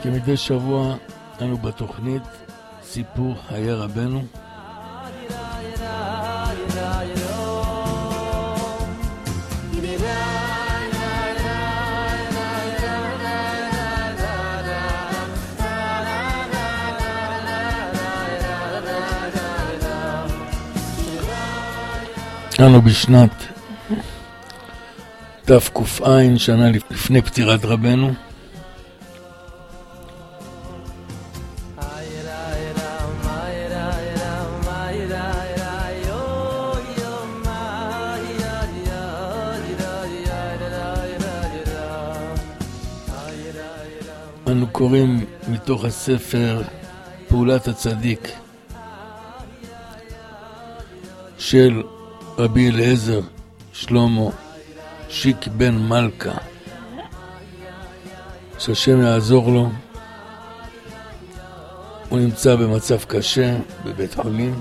כמדי שבוע אנו בתוכנית סיפור חיי רבנו. אנו בשנת תק"ע, שנה לפני פטירת רבנו. אנו קוראים מתוך הספר פעולת הצדיק של רבי אליעזר שלמה שיק בן מלכה, שהשם יעזור לו. הוא נמצא במצב קשה בבית חולים.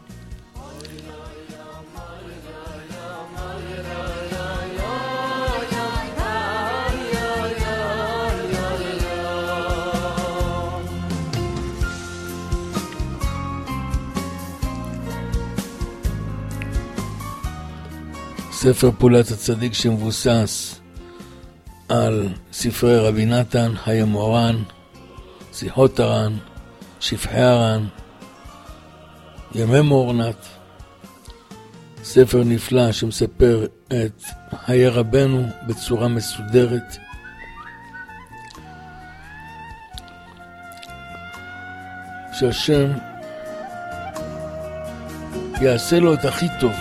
ספר פעולת הצדיק שמבוסס על ספרי רבי נתן, חיי מוהר"ן, שיחות הר"ן, שפחי הר"ן, ימי מורנת. ספר נפלא שמספר את חיי רבנו בצורה מסודרת. שהשם יעשה לו את הכי טוב.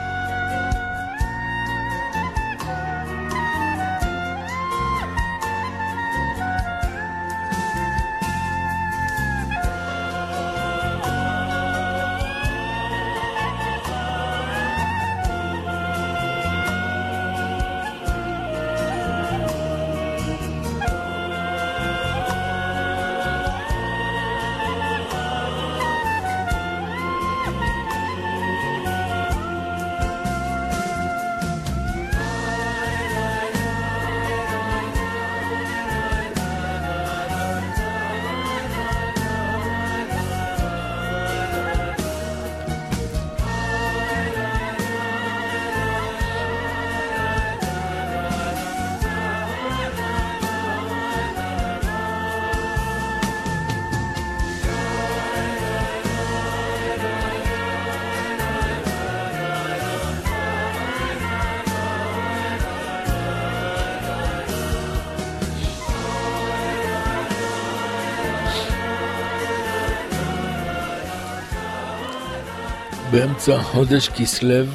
באמצע חודש כסלו,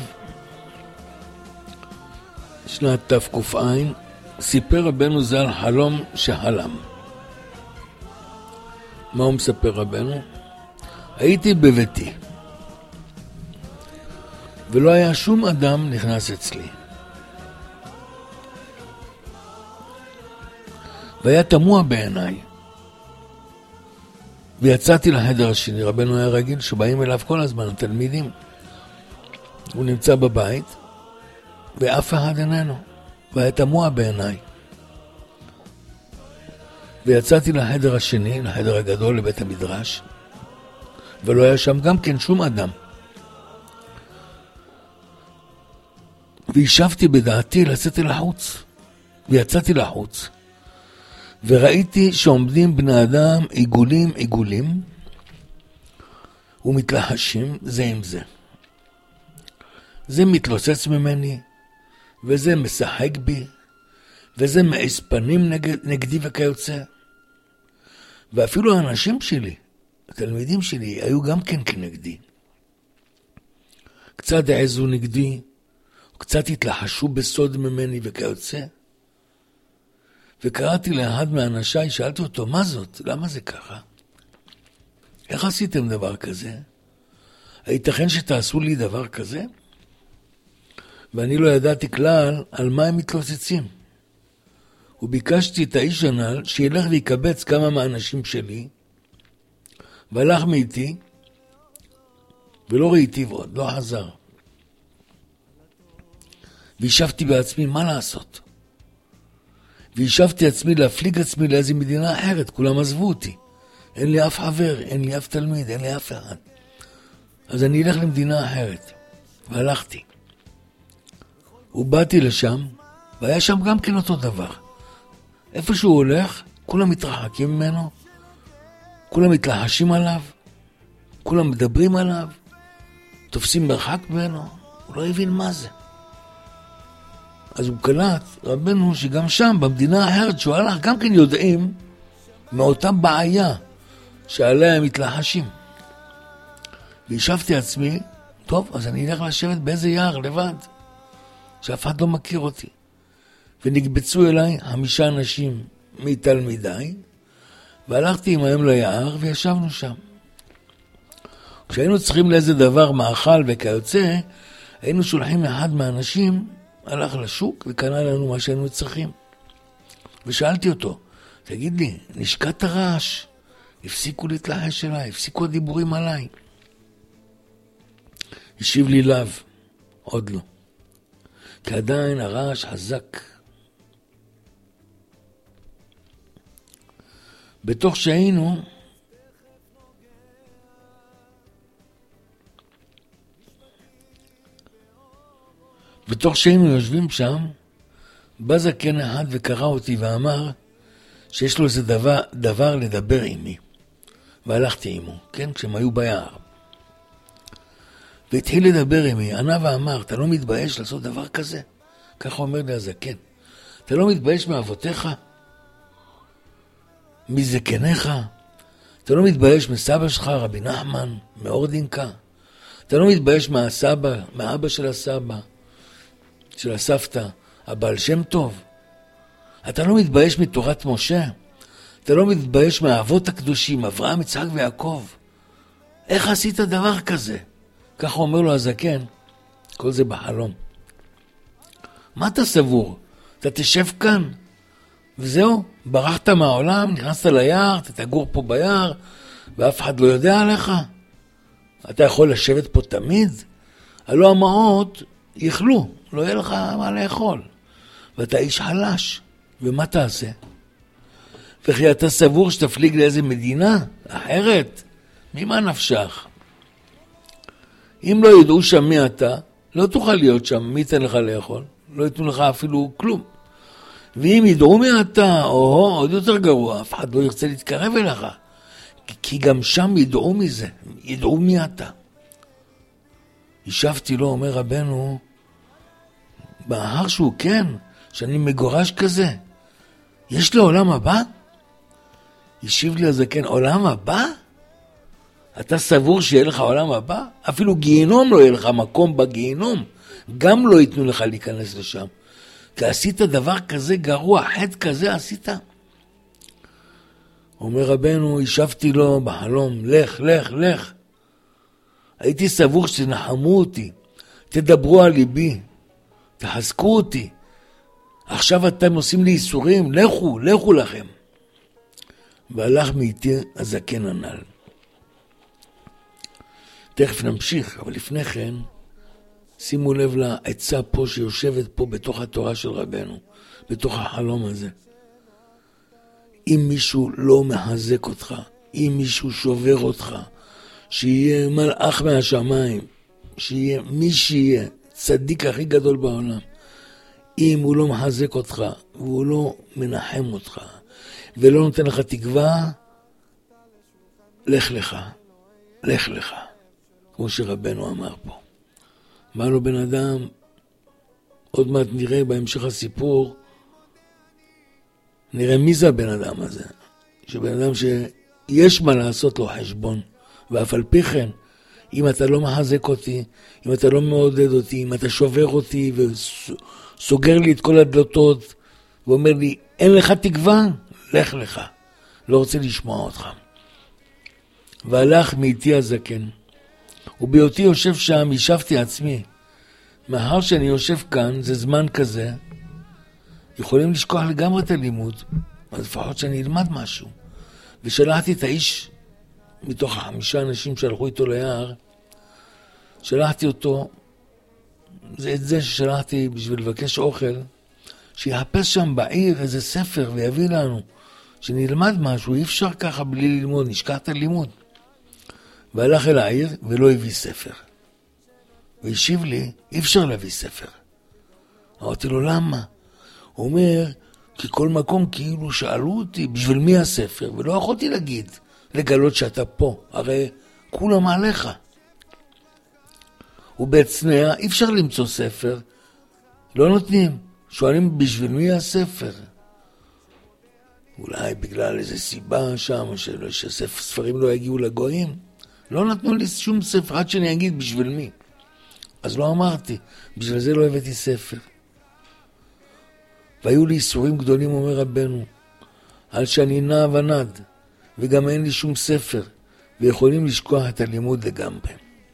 שנת תק"ע, סיפר רבנו ז"ל חלום שחלם. מה הוא מספר רבנו? הייתי בביתי, ולא היה שום אדם נכנס אצלי. והיה תמוה בעיניי. ויצאתי לחדר השני. רבנו היה רגיל שבאים אליו כל הזמן התלמידים. הוא נמצא בבית ואף אחד איננו, והיה תמוה בעיניי. ויצאתי לחדר השני, לחדר הגדול, לבית המדרש, ולא היה שם גם כן שום אדם. וישבתי בדעתי לצאתי לחוץ, ויצאתי לחוץ. וראיתי שעומדים בני אדם עיגולים ומתלחשים זה עם זה. זה מתלוצץ ממני, וזה משחק בי, וזה מעיס פנים נגדי וכיוצא. ואפילו האנשים שלי, התלמידים שלי, היו גם כן כנגדי. קצת העזו נגדי, קצת התלחשו בסוד ממני וכיוצא. וקראתי לאחד מהאנשיי, שאלתי אותו, מה זאת? למה זה ככה? איך עשיתם דבר כזה? הייתכן שתעשו לי דבר כזה? ואני לא ידעתי כלל על מה הם מתלוצצים. וביקשתי את האיש הנ"ל שילך ויקבץ כמה מהאנשים שלי, והלך מאיתי, ולא ראיתי ועוד, לא חזר. וישבתי בעצמי, מה לעשות? וישבתי עצמי להפליג עצמי לאיזו מדינה אחרת, כולם עזבו אותי. אין לי אף חבר, אין לי אף תלמיד, אין לי אף אחד. אז אני אלך למדינה אחרת. והלכתי. ובאתי לשם, והיה שם גם כן אותו דבר. איפה שהוא הולך, כולם מתרחקים ממנו, כולם מתלחשים עליו, כולם מדברים עליו, תופסים מרחק ממנו, הוא לא הבין מה זה. אז הוא קלט, רבנו, שגם שם, במדינה האחרת שהוא הלך, גם כן יודעים מאותה בעיה שעליה הם מתלחשים. וישבתי עצמי, טוב, אז אני אלך לשבת באיזה יער לבד, שאף אחד לא מכיר אותי. ונקבצו אליי 5 אנשים מתלמידיי, והלכתי עמהם ליער וישבנו שם. כשהיינו צריכים לאיזה דבר מאכל וכיוצא, היינו שולחים אחד מהאנשים, הלך לשוק וקנה לנו מה שהיינו צריכים. ושאלתי אותו, תגיד לי, נשקעת הרעש? הפסיקו להתלחש אליי, הפסיקו הדיבורים עליי. השיב לי לאו, עוד לא. כי עדיין הרעש חזק. בתוך שהיינו, יושבים שם, בא זקן אחד וקרא אותי ואמר שיש לו איזה דבר לדבר עימי. והלכתי עימו, כן? כשהם היו ביער. והתחיל לדבר עימי, ענה ואמר, אתה לא מתבייש לעשות דבר כזה? ככה אומר לי הזקן. אתה לא מתבייש מאבותיך? מזקניך? אתה לא מתבייש מסבא שלך, רבי נחמן, מאורדינקה? אתה לא מתבייש מהסבא, מהאבא של הסבא, של הסבתא, הבעל שם טוב? אתה לא מתבייש מתורת משה? אתה לא מתבייש מהאבות הקדושים, אברהם, יצחק ויעקב? איך עשית דבר כזה? ככה אומר לו הזקן, כל זה בחלום. מה אתה סבור? אתה תשב כאן, וזהו, ברחת מהעולם, נכנסת ליער, אתה תגור פה ביער, ואף אחד לא יודע עליך? אתה יכול לשבת פה תמיד? הלא המעות יאכלו, לא יהיה לך מה לאכול. ואתה איש חלש, ומה תעשה? וכי אתה סבור שתפליג לאיזה מדינה אחרת? ממה נפשך? אם לא ידעו שם מי אתה, לא תוכל להיות שם, מי ייתן לך לאכול? לא ייתנו לך אפילו כלום. ואם ידעו מי אתה, או עוד יותר גרוע, אף אחד לא ירצה להתקרב אליך. כי גם שם ידעו מזה, ידעו מי אתה. ישבתי לו, אומר רבנו, בהר שהוא כן, שאני מגורש כזה, יש לי עולם הבא? ישיב לי הזקן, עולם הבא? אתה סבור שיהיה לך עולם הבא? אפילו גיהנום לא יהיה לך מקום בגיהנום. גם לא ייתנו לך להיכנס לשם. כי עשית דבר כזה גרוע, חטא כזה עשית. אומר רבנו, ישבתי לו בחלום, לך, לך, לך. הייתי סבור שתנחמו אותי, תדברו על ליבי, תחזקו אותי. עכשיו אתם עושים לי איסורים, לכו, לכו לכם. והלך מאיתי הזקן הנ"ל. תכף נמשיך, אבל לפני כן, שימו לב לעצה פה שיושבת פה בתוך התורה של רבנו, בתוך החלום הזה. אם מישהו לא מחזק אותך, אם מישהו שובר אותך, שיהיה מלאך מהשמיים, שיהיה מי שיהיה, צדיק הכי גדול בעולם, אם הוא לא מחזק אותך, והוא לא מנחם אותך, ולא נותן לך תקווה, לך לך, לך לך. כמו שרבנו אמר פה. מה לו בן אדם, עוד מעט נראה בהמשך הסיפור, נראה מי זה הבן אדם הזה. שבן אדם שיש מה לעשות לו חשבון, ואף על פי כן, אם אתה לא מחזק אותי, אם אתה לא מעודד אותי, אם אתה שובר אותי וסוגר לי את כל הדלתות, ואומר לי, אין לך תקווה? לך לך. לא רוצה לשמוע אותך. והלך מאיתי הזקן. ובהיותי יושב שם, ישבתי עצמי. מאחר שאני יושב כאן, זה זמן כזה, יכולים לשכוח לגמרי את הלימוד, אז לפחות שאני אלמד משהו. ושלחתי את האיש, מתוך 5 אנשים שהלכו איתו ליער, שלחתי אותו, זה את זה ששלחתי בשביל לבקש אוכל, שיחפש שם בעיר איזה ספר ויביא לנו, שנלמד משהו, אי אפשר ככה בלי ללמוד, נשכח את הלימוד. והלך אל העיר ולא הביא ספר. והשיב לי, אי אפשר להביא ספר. אמרתי לו, למה? הוא אומר, כי כל מקום כאילו שאלו אותי, בשביל מי הספר? ולא יכולתי להגיד, לגלות שאתה פה, הרי כולם עליך. ובצנע, אי אפשר למצוא ספר, לא נותנים, שואלים בשביל מי הספר? אולי בגלל איזו סיבה שם, שספרים לא יגיעו לגויים, לא נתנו לי שום ספר, עד שאני אגיד בשביל מי. אז לא אמרתי, בשביל זה לא הבאתי ספר. והיו לי איסורים גדולים, אומר רבנו, על שאני נע ונד, וגם אין לי שום ספר, ויכולים לשכוח את הלימוד לגמרי.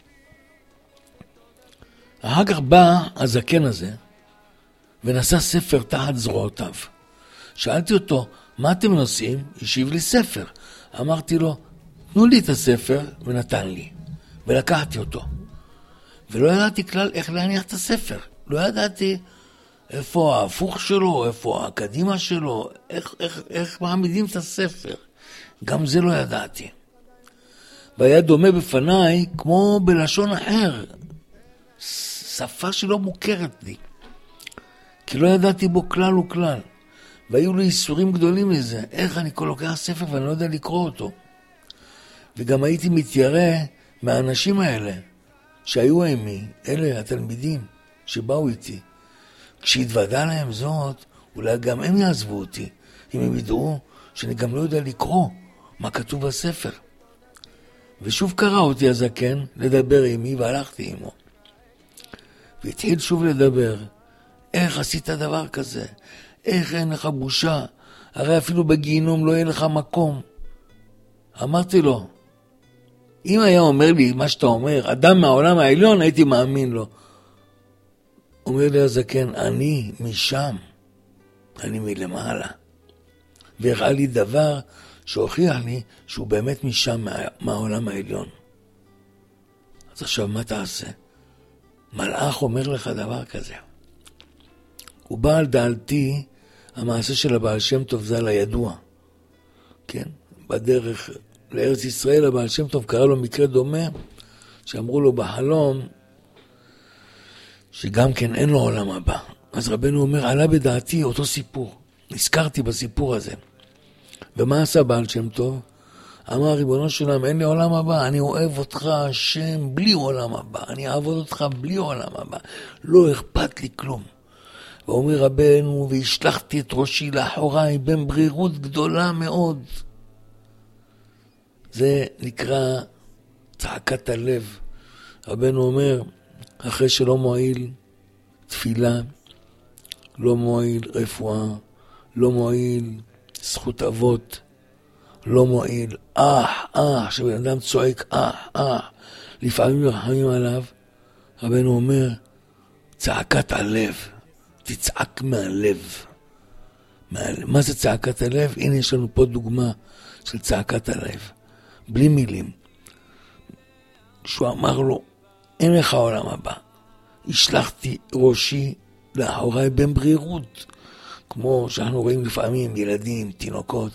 אחר כך בא הזקן הזה, ונשא ספר תחת זרועותיו. שאלתי אותו, מה אתם נושאים? השיב לי ספר. אמרתי לו, תנו לי את הספר, ונתן לי. ולקחתי אותו. ולא ידעתי כלל איך להניח את הספר. לא ידעתי איפה ההפוך שלו, איפה הקדימה שלו, איך מעמידים את הספר. גם זה לא ידעתי. והיה דומה בפניי כמו בלשון אחר. שפה שלא מוכרת לי. כי לא ידעתי בו כלל וכלל. והיו לי איסורים גדולים לזה. איך אני לוקח ספר ואני לא יודע לקרוא אותו. וגם הייתי מתיירא מהאנשים האלה, שהיו עימי, אלה התלמידים שבאו איתי. כשהתוודע להם זאת, אולי גם הם יעזבו אותי, אם הם ידעו שאני גם לא יודע לקרוא מה כתוב בספר. ושוב קרא אותי הזקן לדבר עימי, והלכתי עימו. והתחיל שוב לדבר. איך עשית דבר כזה? איך אין לך בושה? הרי אפילו בגיהינום לא יהיה לך מקום. אמרתי לו, אם היה אומר לי מה שאתה אומר, אדם מהעולם העליון, הייתי מאמין לו. אומר לי הזקן, אני משם, אני מלמעלה. והראה לי דבר שהוכיח לי שהוא באמת משם, מהעולם העליון. אז עכשיו מה תעשה? מלאך אומר לך דבר כזה. הוא בא על דעלתי, המעשה של הבעל שם טוב ז"ל הידוע. כן? בדרך לארץ ישראל, הבעל שם טוב קרא לו מקרה דומה, שאמרו לו בחלום, שגם כן אין לו עולם הבא. אז רבנו אומר, עלה בדעתי אותו סיפור. נזכרתי בסיפור הזה. ומה עשה בעל שם טוב? אמר, ריבונו של עולם, אין לי עולם הבא, אני אוהב אותך השם בלי עולם הבא, אני אעבוד אותך בלי עולם הבא, לא אכפת לי כלום. ואומר רבנו, והשלחתי את ראשי לאחוריי במרירות גדולה מאוד. זה נקרא צעקת הלב. רבנו אומר, אחרי שלא מועיל תפילה, לא מועיל רפואה, לא מועיל זכות אבות, לא מועיל שבן אדם צועק לפעמים רחמים עליו. רבנו אומר, צעקת הלב, תצעק מהלב. מה זה צעקת הלב? הנה יש לנו פה דוגמה של צעקת הלב, בלי מילים. כשהוא אמר לו, אין לך עולם הבא, השלחתי ראשי לאחוריי במרירות, כמו שאנחנו רואים לפעמים ילדים, תינוקות,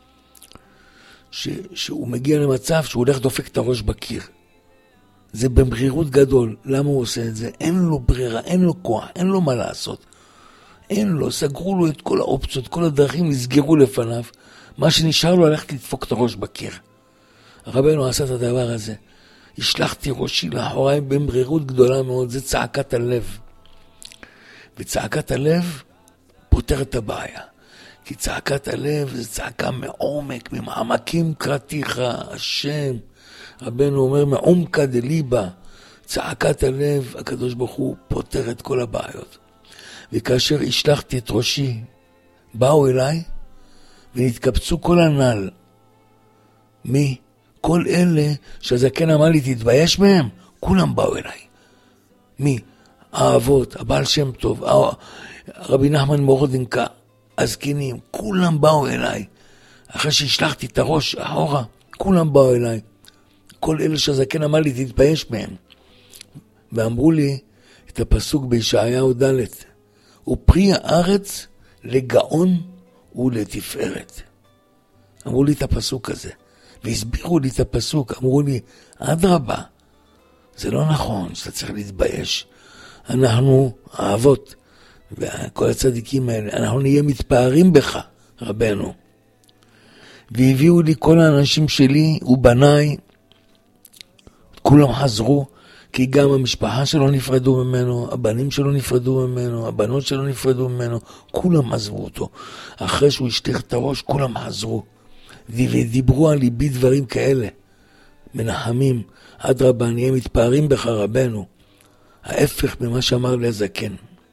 שהוא מגיע למצב שהוא הולך דופק את הראש בקיר. זה במרירות גדול. למה הוא עושה את זה? אין לו ברירה, אין לו כוח, אין לו מה לעשות. אין לו, סגרו לו את כל האופציות, כל הדרכים נסגרו לפניו. מה שנשאר לו הלכת לדפוק את הראש בקיר. רבנו עשה את הדבר הזה. השלחתי ראשי לאחוריי במרירות גדולה מאוד. זה צעקת הלב. וצעקת הלב פותר את הבעיה. כי צעקת הלב זה צעקה מעומק, ממעמקים קראתיך, השם. רבנו אומר, מעומקא דליבא, צעקת הלב, הקדוש ברוך הוא פותר את כל הבעיות. וכאשר השלחתי את ראשי, באו אליי, ונתקבצו כל הנעל. מי? כל אלה שהזקן אמר לי, תתבייש מהם, כולם באו אליי. מי? האבות, הבעל שם טוב, רבי נחמן מורודנקה, הזקנים, כולם באו אליי. אחרי שהשלחתי את הראש אחורה, כולם באו אליי. כל אלה שהזקן אמר לי, תתבייש מהם. ואמרו לי את הפסוק בישעיהו ד', ופרי הארץ לגאון ולתפארת. אמרו לי את הפסוק הזה, והסבירו לי את הפסוק, אמרו לי, אדרבה, זה לא נכון, שאתה צריך להתבייש. אנחנו, האבות, וכל הצדיקים האלה, אנחנו נהיה מתפארים בך, רבנו. והביאו לי כל האנשים שלי ובניי, כולם חזרו, כי גם המשפחה שלו נפרדו ממנו, הבנים שלו נפרדו ממנו, הבנות שלו נפרדו ממנו, כולם עזבו אותו. אחרי שהוא השליך את הראש, כולם חזרו. ודיברו על ליבי דברים כאלה, מנחמים, אדרבה, נהיה מתפארים בך רבנו. ההפך ממה שאמר לי הזקן.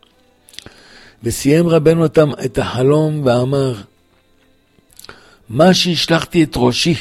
וסיים רבנו את החלום ואמר, מה שהשלחתי את ראשי,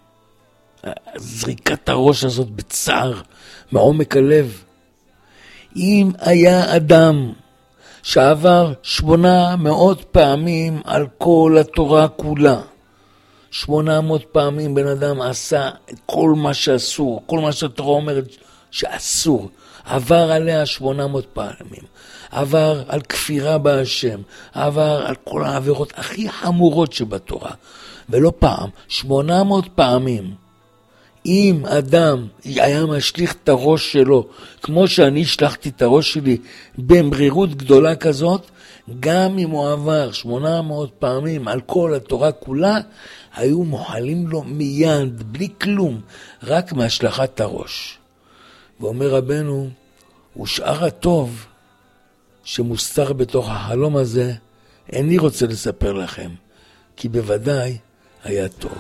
זריקת הראש הזאת בצער, מעומק הלב, אם היה אדם שעבר 800 פעמים על כל התורה כולה, 800 פעמים בן אדם עשה כל מה שאסור, כל מה שהתורה אומרת שאסור, עבר עליה 800 פעמים, עבר על כפירה בהשם, עבר על כל העבירות הכי חמורות שבתורה, ולא פעם, 800 פעמים. אם אדם היה משליך את הראש שלו, כמו שאני השלחתי את הראש שלי במרירות גדולה כזאת, גם אם הוא עבר 800 פעמים על כל התורה כולה, היו מוחלים לו מיד, בלי כלום, רק מהשלחת הראש. ואומר רבנו, ושאר הטוב שמוסתר בתוך החלום הזה, איני רוצה לספר לכם, כי בוודאי היה טוב.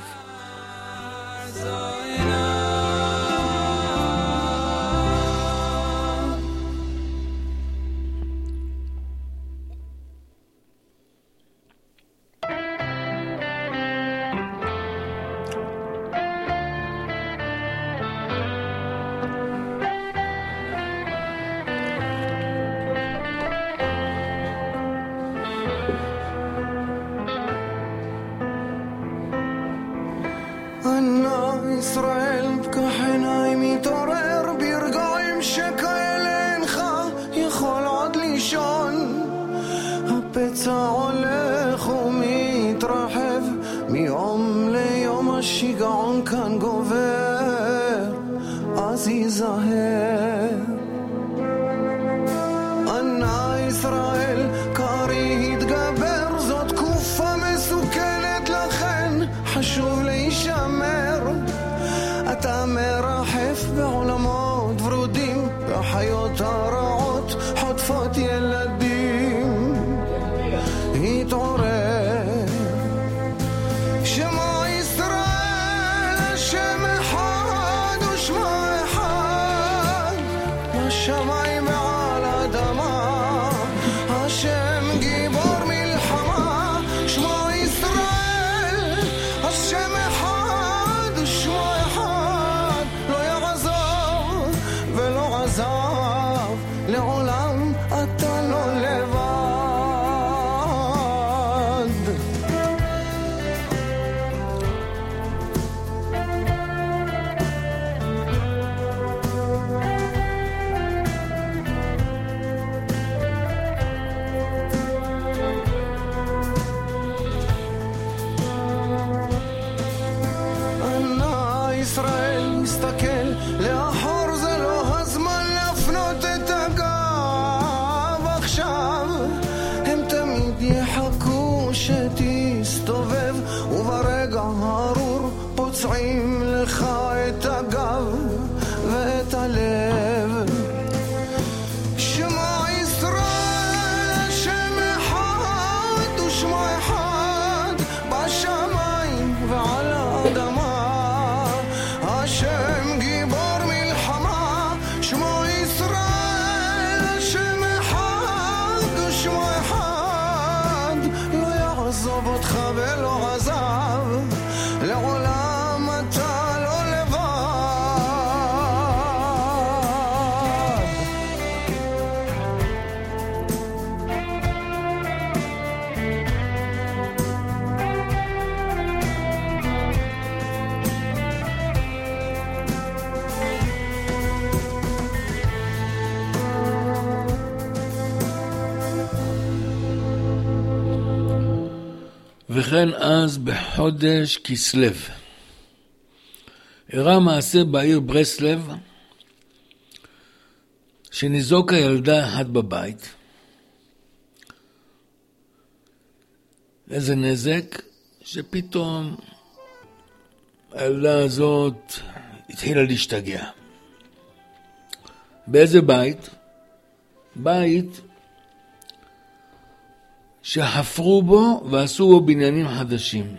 ישראל פקח עיניים מתעורר ברגעים שכאלה אינך יכול עוד לישון הפצע הולך ומתרחב מיום ליום השיגעון כאן גובר אז ייזהר ענה ישראל קרי התגבר זאת תקופה מסוכנת לכן חשוב להישמר אתה מרחף בעולמות ורודים והחיות הרעות חוטפות ילדים התעורר שמו ישראל השם אחד ושמו אחד בשמיים ועל האדמה השם גיבור מלחמה שמו ישראל השם אחד ושמו אחד לא יעזוב ולא עזב לעולם אתה לא לבד ישראל מסתכל לאחור זה לא הזמן להפנות את הגב עכשיו הם תמיד יחכו שתסתובב וברגע הרור פוצעים לך את הגב ואת הלב שמו ישראל השם אחד ושמו אחד בשמיים ועל האדמה השם גיבור מלחמה שמו ישראל השם אחד ושמו אחד לא יעזוב אותך ולא עזב לעולם אתה לא לבד וכן אז בחודש כסלו. אירע מעשה בעיר ברסלב, שניזוק הילדה אחת בבית. איזה נזק? שפתאום הילדה הזאת התחילה להשתגע. באיזה בית? בית שחפרו בו ועשו בו בניינים חדשים.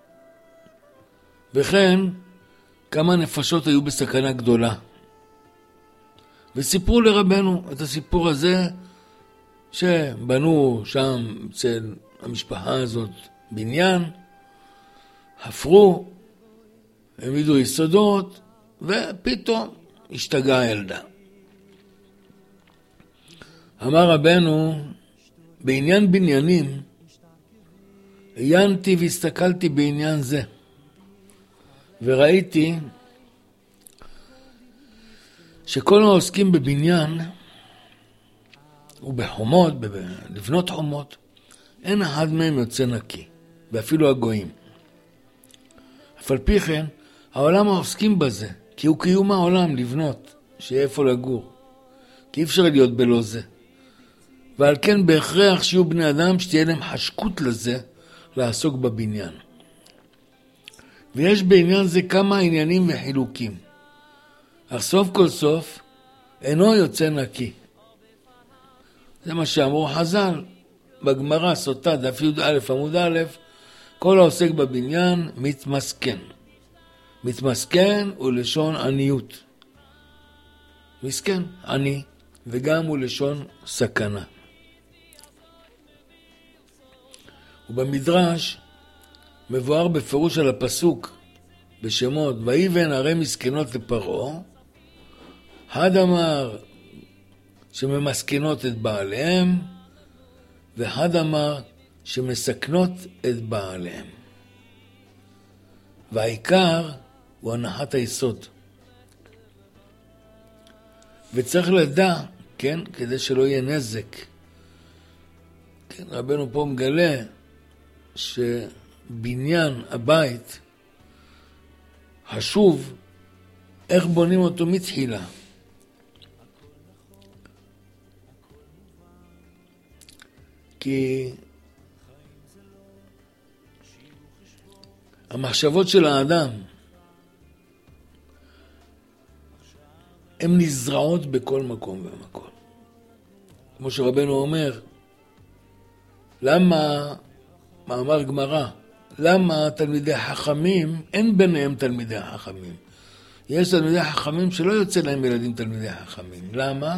וכן, כמה נפשות היו בסכנה גדולה. וסיפרו לרבנו את הסיפור הזה, שבנו שם אצל המשפחה הזאת בניין, חפרו, העמידו יסודות, ופתאום השתגעה הילדה. אמר רבנו, בעניין בניינים, עיינתי והסתכלתי בעניין זה, וראיתי שכל העוסקים בבניין ובחומות, לבנות חומות, אין אחד מהם יוצא נקי, ואפילו הגויים. אף על פי כן, העולם העוסקים בזה, כי הוא קיום העולם לבנות, שיהיה איפה לגור. כי אי אפשר להיות בלא זה. ועל כן בהכרח שיהיו בני אדם שתהיה להם חשקות לזה, לעסוק בבניין. ויש בעניין זה כמה עניינים וחילוקים. אך סוף כל סוף, אינו יוצא נקי. זה מה שאמרו חז"ל, בגמרא סוטה, דף י"א עמוד א', כל העוסק בבניין מתמסכן. מתמסכן הוא לשון עניות. מסכן, עני, וגם הוא לשון סכנה. ובמדרש מבואר בפירוש על הפסוק בשמות, ויבן ערי מסכנות לפרעה, אחד אמר שממסכנות את בעליהם, ואחד אמר שמסכנות את בעליהם. והעיקר הוא הנחת היסוד. וצריך לדע, כן, כדי שלא יהיה נזק. כן, רבנו פה מגלה שבניין הבית חשוב איך בונים אותו מתחילה. כי המחשבות של האדם הן נזרעות בכל מקום ומקום. כמו שרבנו אומר, למה, מאמר גמרא, למה תלמידי חכמים, אין ביניהם תלמידי חכמים. יש תלמידי חכמים שלא יוצא להם ילדים תלמידי חכמים. למה?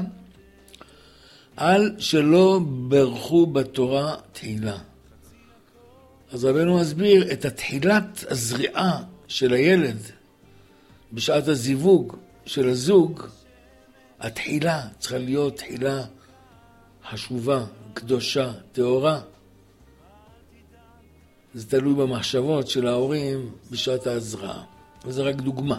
על שלא ברכו בתורה תחילה. אז רבנו מסביר את התחילת הזריעה של הילד בשעת הזיווג של הזוג, התחילה צריכה להיות תחילה חשובה, קדושה, טהורה. זה תלוי במחשבות של ההורים בשעת ההזרעה. וזה רק דוגמה.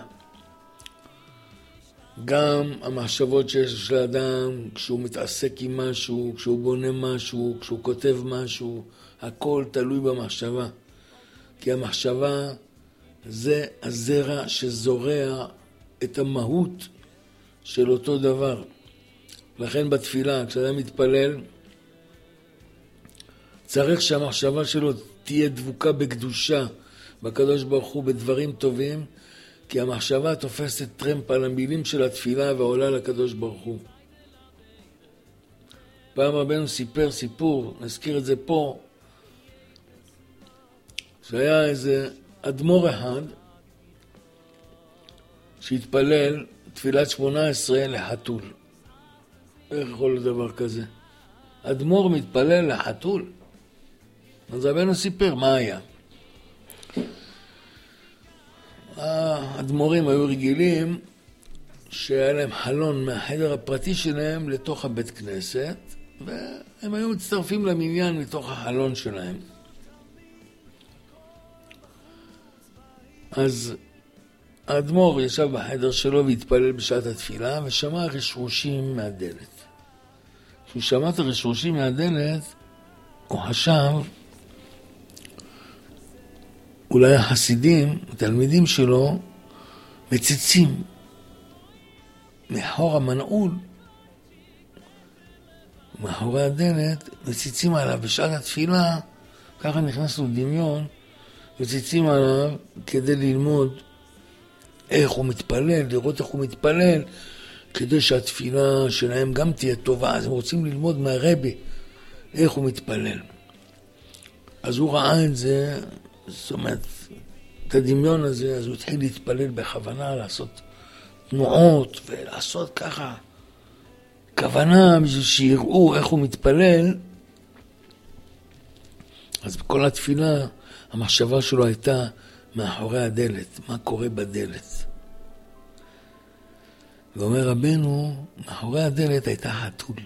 גם המחשבות שיש לאדם כשהוא מתעסק עם משהו, כשהוא בונה משהו, כשהוא כותב משהו, הכל תלוי במחשבה. כי המחשבה זה הזרע שזורע את המהות של אותו דבר. לכן בתפילה, כשאדם מתפלל, צריך שהמחשבה שלו תהיה דבוקה בקדושה, בקדוש ברוך הוא, בדברים טובים, כי המחשבה תופסת טרמפ על המילים של התפילה ועולה לקדוש ברוך הוא. פעם רבנו סיפר סיפור, נזכיר את זה פה, שהיה איזה אדמו"ר אחד שהתפלל תפילת 18 לחתול. איך יכול דבר כזה? אדמו"ר מתפלל לחתול. אז רבנו סיפר מה היה. האדמו"רים היו רגילים שהיה להם חלון מהחדר הפרטי שלהם לתוך הבית כנסת, והם היו מצטרפים למניין מתוך החלון שלהם. אז האדמו"ר ישב בחדר שלו והתפלל בשעת התפילה, ושמע רשרושים מהדלת. כשהוא שמע את הרשרושים מהדלת, הוא חשב אולי החסידים, התלמידים שלו, מציצים מאחור המנעול, מאחורי הדלת, מציצים עליו בשעת התפילה, ככה נכנסנו דמיון, מציצים עליו כדי ללמוד איך הוא מתפלל, לראות איך הוא מתפלל, כדי שהתפילה שלהם גם תהיה טובה. אז הם רוצים ללמוד מהרבי איך הוא מתפלל. אז הוא ראה את זה, זאת אומרת, את הדמיון הזה, אז הוא התחיל להתפלל בכוונה, לעשות תנועות ולעשות ככה כוונה בשביל שיראו איך הוא מתפלל. אז בכל התפילה המחשבה שלו הייתה מאחורי הדלת, מה קורה בדלת. ואומר רבנו, מאחורי הדלת הייתה חתול.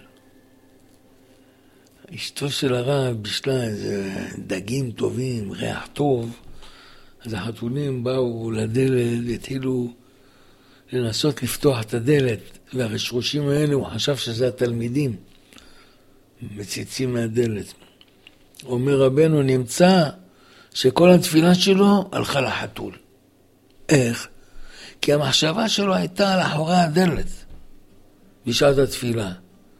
אשתו של הרב בישלה איזה דגים טובים, ריח טוב, אז החתולים באו לדלת והתחילו לנסות לפתוח את הדלת, והרשרושים האלה הוא חשב שזה התלמידים, מציצים מהדלת. אומר רבנו, נמצא שכל התפילה שלו הלכה לחתול. איך? כי המחשבה שלו הייתה על אחורי הדלת בשעת התפילה.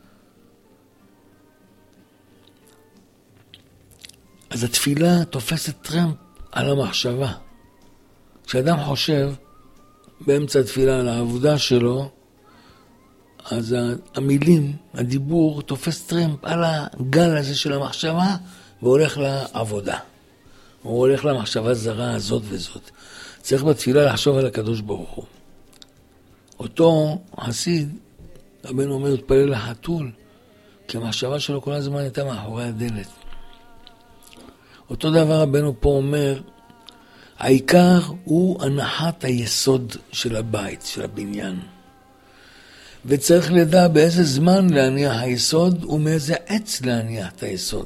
אז התפילה תופסת טרמפ על המחשבה. כשאדם חושב באמצע התפילה על העבודה שלו, אז המילים, הדיבור תופס טרמפ על הגל הזה של המחשבה והולך לעבודה. הוא הולך למחשבה זרה הזאת וזאת. צריך בתפילה לחשוב על הקדוש ברוך הוא. אותו חסיד, רבנו אומר, התפלל לחתול, כי המחשבה שלו כל הזמן הייתה מאחורי הדלת. אותו דבר רבנו פה אומר, העיקר הוא הנחת היסוד של הבית, של הבניין. וצריך לדע באיזה זמן להניח היסוד ומאיזה עץ להניח את היסוד.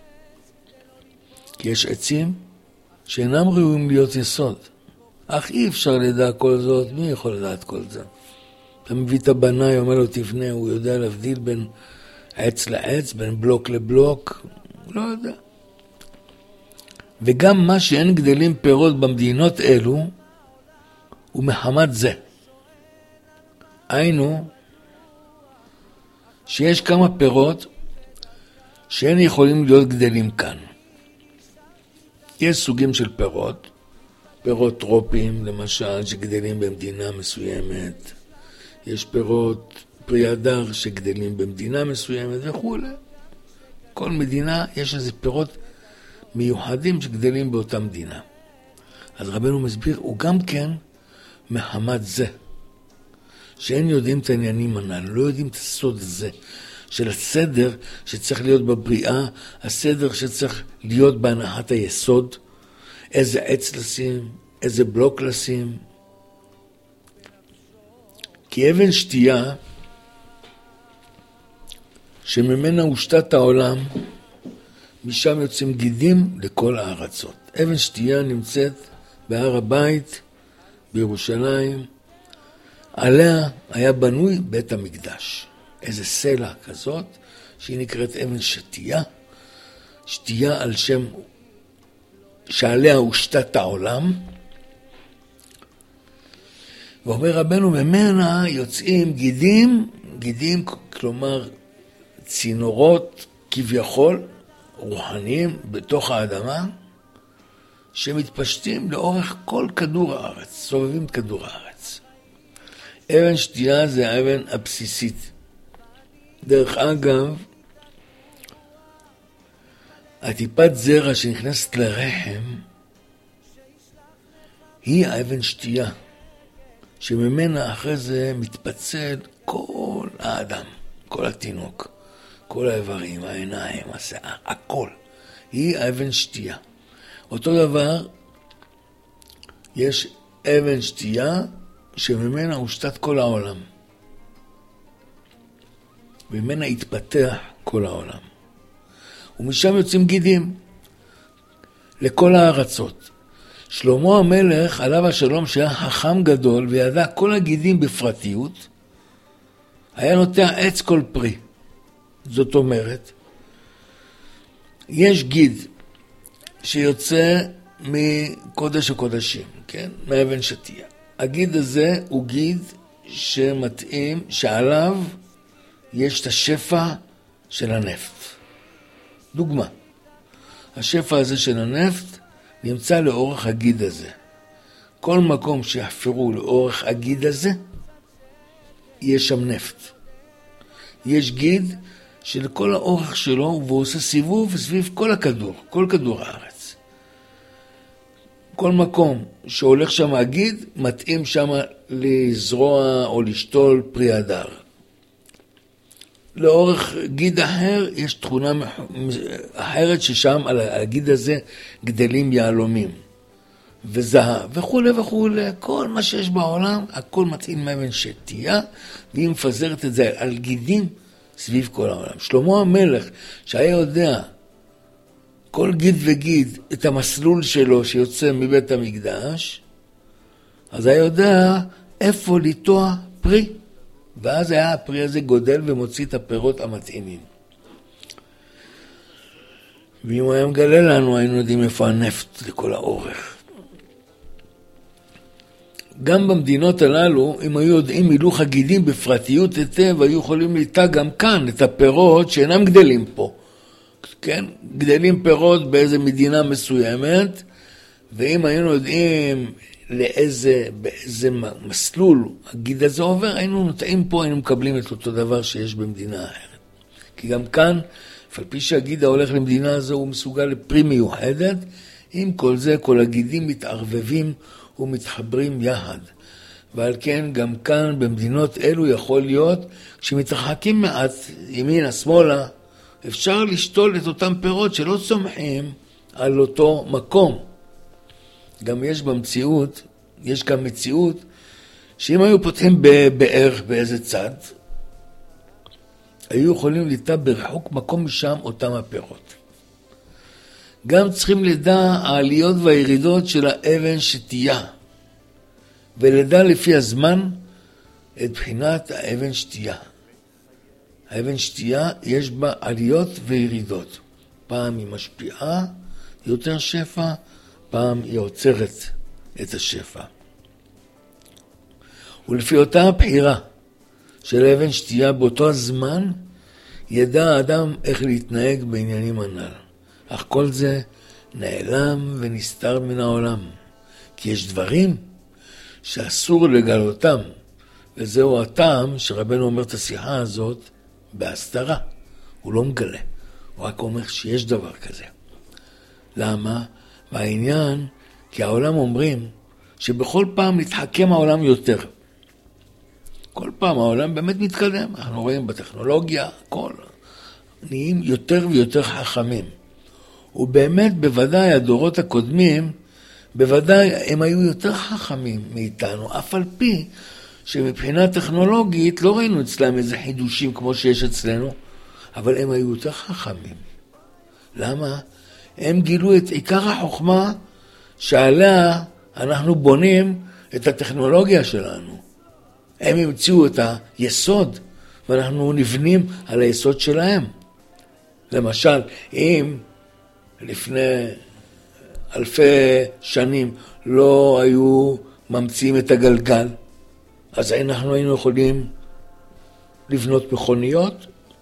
כי יש עצים שאינם ראויים להיות יסוד. אך אי אפשר לדע כל זאת, מי יכול לדעת כל זה? אתה מביא את הבנאי, אומר לו תבנה, הוא יודע להבדיל בין עץ לעץ, בין בלוק לבלוק, הוא לא יודע. וגם מה שאין גדלים פירות במדינות אלו, הוא מחמת זה. היינו, שיש כמה פירות שאין יכולים להיות גדלים כאן. יש סוגים של פירות, פירות טרופיים למשל שגדלים במדינה מסוימת, יש פירות פרי הדר שגדלים במדינה מסוימת וכו'. כל מדינה יש איזה פירות מיוחדים שגדלים באותה מדינה. אז רבנו מסביר, הוא גם כן מחמת זה, שאין יודעים את העניינים הנ"ל, לא יודעים את הסוד הזה, של הסדר שצריך להיות בבריאה, הסדר שצריך להיות בהנחת היסוד, איזה עץ לשים, איזה בלוק לשים. כי אבן שתייה, שממנה הושתת העולם, משם יוצאים גידים לכל הארצות. אבן שתייה נמצאת בהר הבית, בירושלים, עליה היה בנוי בית המקדש. איזה סלע כזאת, שהיא נקראת אבן שתייה, שתייה על שם שעליה הושתת העולם. ואומר רבנו, ממנה יוצאים גידים, גידים כלומר צינורות כביכול רוחניים בתוך האדמה, שמתפשטים לאורך כל כדור הארץ, סובבים את כדור הארץ. אבן שתייה זה האבן הבסיסית. דרך אגב, הטיפת זרע שנכנסת לרחם היא האבן שתייה, שממנה אחרי זה מתפצל כל האדם, כל התינוק, כל האיברים, העיניים, השיער, הכל. היא האבן שתייה. אותו דבר, יש אבן שתייה שממנה הושתת כל העולם. ממנה התפתח כל העולם. ומשם יוצאים גידים לכל הארצות. שלמה המלך, עליו השלום, שהיה חכם גדול וידע כל הגידים בפרטיות, היה נוטע עץ כל פרי. זאת אומרת, יש גיד שיוצא מקודש הקודשים, כן? מאבן שתייה. הגיד הזה הוא גיד שמתאים, שעליו יש את השפע של הנפט. דוגמה, השפע הזה של הנפט נמצא לאורך הגיד הזה. כל מקום שיחפרו לאורך הגיד הזה, יש שם נפט. יש גיד שלכל האורך שלו, והוא עושה סיבוב סביב כל הכדור, כל כדור הארץ. כל מקום שהולך שם הגיד, מתאים שם לזרוע או לשתול פרי הדר. לאורך גיד אחר יש תכונה אחרת ששם על הגיד הזה גדלים יהלומים וזהב וכו' וכו'. כל מה שיש בעולם, הכל מתאים מאבן שתייה, והיא מפזרת את זה על גידים סביב כל העולם. שלמה המלך, שהיה יודע כל גיד וגיד את המסלול שלו שיוצא מבית המקדש, אז היה יודע איפה לטוע פרי. ואז היה הפרי הזה גודל ומוציא את הפירות המתאימים. ואם הוא היה מגלה לנו, היינו יודעים איפה הנפט לכל האורך. גם במדינות הללו, אם היו יודעים מילוך הגידים בפרטיות היטב, היו יכולים ליטע גם כאן את הפירות שאינם גדלים פה. כן? גדלים פירות באיזה מדינה מסוימת, ואם היינו יודעים באיזה מסלול הגיד הזה עובר, היינו נוטעים פה, היינו מקבלים את אותו דבר שיש במדינה אחרת. כי גם כאן, על פי שהגיד ההולך למדינה הזו, הוא מסוגל לפרי מיוחדת, עם כל זה, כל הגידים מתערבבים ומתחברים יחד. ועל כן, גם כאן, במדינות אלו יכול להיות, כשמתרחקים מעט, ימינה, שמאלה, אפשר לשתול את אותם פירות שלא צומחים על אותו מקום. גם יש גם מציאות, שאם היו פותחים בערך באיזה צד, היו יכולים ליטע ברחוק מקום משם אותם הפירות. גם צריכים לדע העליות והירידות של האבן שתייה, ולדע לפי הזמן את בחינת האבן שתייה. האבן שתייה יש בה עליות וירידות. פעם היא משפיעה יותר שפע, פעם היא עוצרת את השפע. ולפי אותה הבחירה של האבן שתייה באותו הזמן, ידע האדם איך להתנהג בעניינים הנ"ל. אך כל זה נעלם ונסתר מן העולם. כי יש דברים שאסור לגלותם, וזהו הטעם שרבנו אומר את השיחה הזאת בהסתרה. הוא לא מגלה, הוא רק אומר שיש דבר כזה. למה? והעניין, כי העולם אומרים שבכל פעם מתחכם העולם יותר. כל פעם העולם באמת מתקדם. אנחנו רואים בטכנולוגיה, הכל נהיים יותר ויותר חכמים. ובאמת, בוודאי, הדורות הקודמים, בוודאי הם היו יותר חכמים מאיתנו, אף על פי שמבחינה טכנולוגית לא ראינו אצלם איזה חידושים כמו שיש אצלנו, אבל הם היו יותר חכמים. למה? הם גילו את עיקר החוכמה שעליה אנחנו בונים את הטכנולוגיה שלנו. הם המציאו את היסוד, ואנחנו נבנים על היסוד שלהם. למשל, אם לפני אלפי שנים לא היו ממציאים את הגלגל, אז אנחנו היינו יכולים לבנות מכוניות,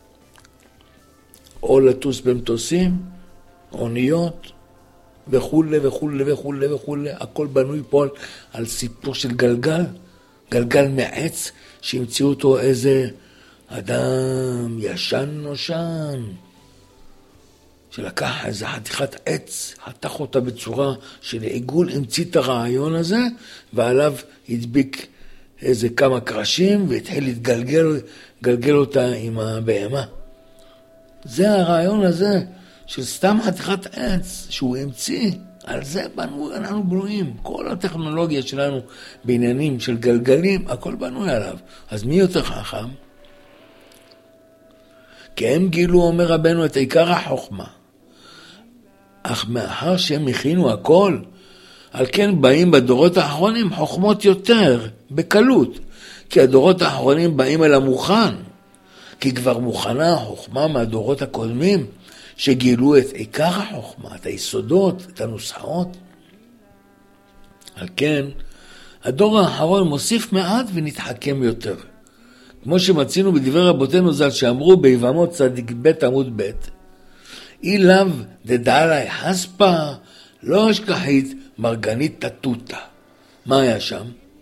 או לטוס במטוסים, אוניות, וכו' וכו' וכו' וכו'. הכל בנוי פה על סיפור של גלגל, גלגל מעץ, שהמציאו אותו איזה אדם ישן נושן, שלקח איזה חתיכת עץ, חתך אותה בצורה של עיגול, המציא את הרעיון הזה, ועליו הדביק איזה כמה קרשים, והתחיל להתגלגל אותה עם הבהמה. זה הרעיון הזה, של סתם חתיכת עץ שהוא המציא, על זה אנחנו בנויים. כל הטכנולוגיה שלנו בעניינים של גלגלים, הכל בנוי עליו. אז מי יותר חכם? כי הם גילו, אומר רבנו, את עיקר החוכמה. אך מאחר שהם הכינו הכל, על כן באים בדורות האחרונים חוכמות יותר, בקלות. כי הדורות האחרונים באים אל המוכן. כי כבר מוכנה החוכמה מהדורות הקודמים, שגילו את עיקר החוכמה, את היסודות, את הנוסחאות. על כן, הדור האחרון מוסיף מעט ונתחכם יותר. כמו שמצינו בדברי רבותינו ז"ל שאמרו ביבמות צדיק ב' עמוד ב', אי לאו דדעלי חספה, לא אשכחית מרגנית תתותה. מה היה שם?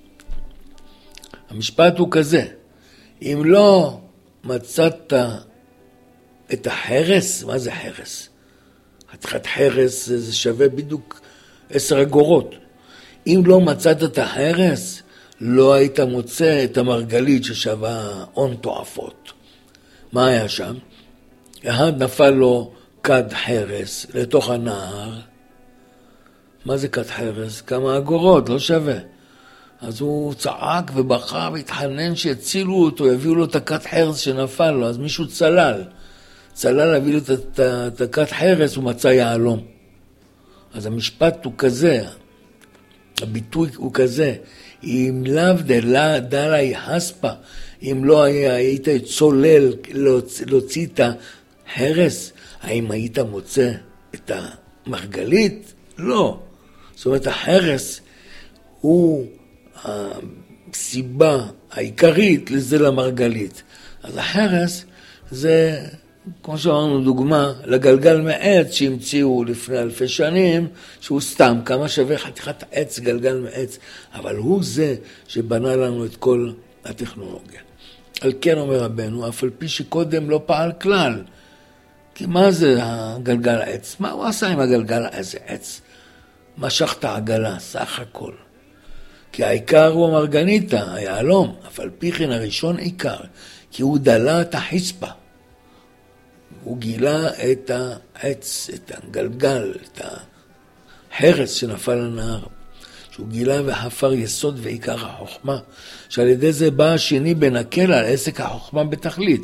המשפט הוא כזה, אם לא מצאת את החרס, מה זה חרס? חתיכת חרס זה שווה בדיוק 10 אגורות. אם לא מצאת את החרס, לא היית מוצא את המרגלית ששווה הון תועפות. מה היה שם? אחד נפל לו כד חרס לתוך הנהר. מה זה כד חרס? כמה אגורות, לא שווה. אז הוא צעק ובכה והתחנן שיצילו אותו, יביאו לו את הכד חרס שנפל לו. אז מישהו צלל הביא לו את הכד חרס, הוא מצא יעלום. אז המשפט הוא כזה, הביטוי הוא כזה, אם לאו דעלי חספה, אם לא היית צולל להוציא את החרס, האם היית מוצא את המרגלית? לא. זאת אומרת, החרס הוא הסיבה העיקרית לזה למרגלית. אז החרס זה, כמו שאמרנו דוגמה, לגלגל מעץ שהמציאו לפני 1000 שנים, שהוא סתם כמה שווה חתיכת עץ, גלגל מעץ, אבל הוא זה שבנה לנו את כל הטכנולוגיה. על כן אומר רבנו, אף על פי שקודם לא פעל כלל, כי מה זה הגלגל העץ? מה הוא עשה עם הגלגל איזה עץ? משך את העגלה, סך הכל. כי העיקר הוא המרגניתה, היעלום, אף על פי כן הראשון עיקר, כי הוא דלה את החספה. הוא גילה את העץ, את הגלגל, את החרס שנפל לנהר. שהוא גילה וחפר יסוד ועיקר החוכמה, שעל ידי זה בא השני בנקל על עסק החוכמה בתכלית.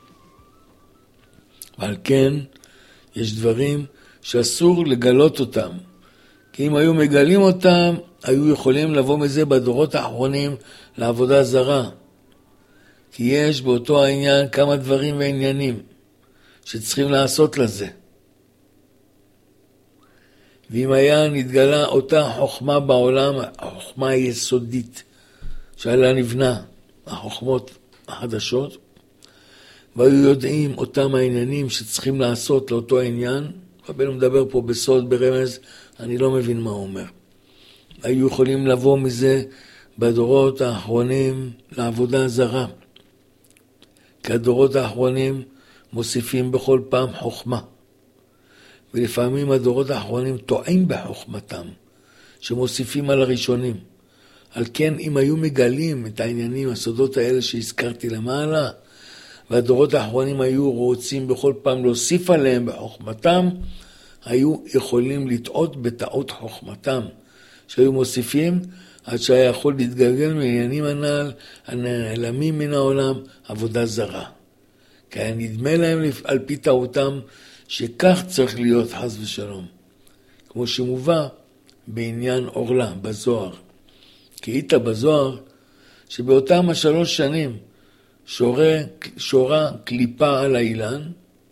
ועל כן יש דברים שאסור לגלות אותם. כי אם היו מגלים אותם, היו יכולים לבוא מזה בדורות האחרונים לעבודה זרה. כי יש באותו העניין כמה דברים ועניינים שצריכים לעשות לזה. ואם היה נתגלה אותה חוכמה בעולם, החוכמה היסודית שעליה נבנה החוכמות החדשות, והיו יודעים אותם העניינים שצריכים לעשות לאותו העניין, רבנו מדבר פה בסוד, ברמז, אני לא מבין מה הוא אומר. היו יכולים לבוא מזה בדורות האחרונים לעבודה זרה. כי הדורות האחרונים מוסיפים בכל פעם חוכמה. ולפעמים הדורות האחרונים טועים בחוכמתם, שמוסיפים על הראשונים. על כן, אם היו מגלים את העניינים, הסודות האלה שהזכרתי למעלה, והדורות האחרונים היו רוצים בכל פעם להוסיף עליהם בחוכמתם, היו יכולים לטעות בטעות חוכמתם, שהיו מוסיפים עד שהיה יכול להתגלגל מעניינים הנ"ל, הנעלמים מן העולם, עבודה זרה. כי היה נדמה להם על פי טעותם שכך צריך להיות חס ושלום. כמו שמובא בעניין אורלה, בזוהר. כי היית בזוהר שבאותם 3 שנים שורה קליפה על האילן,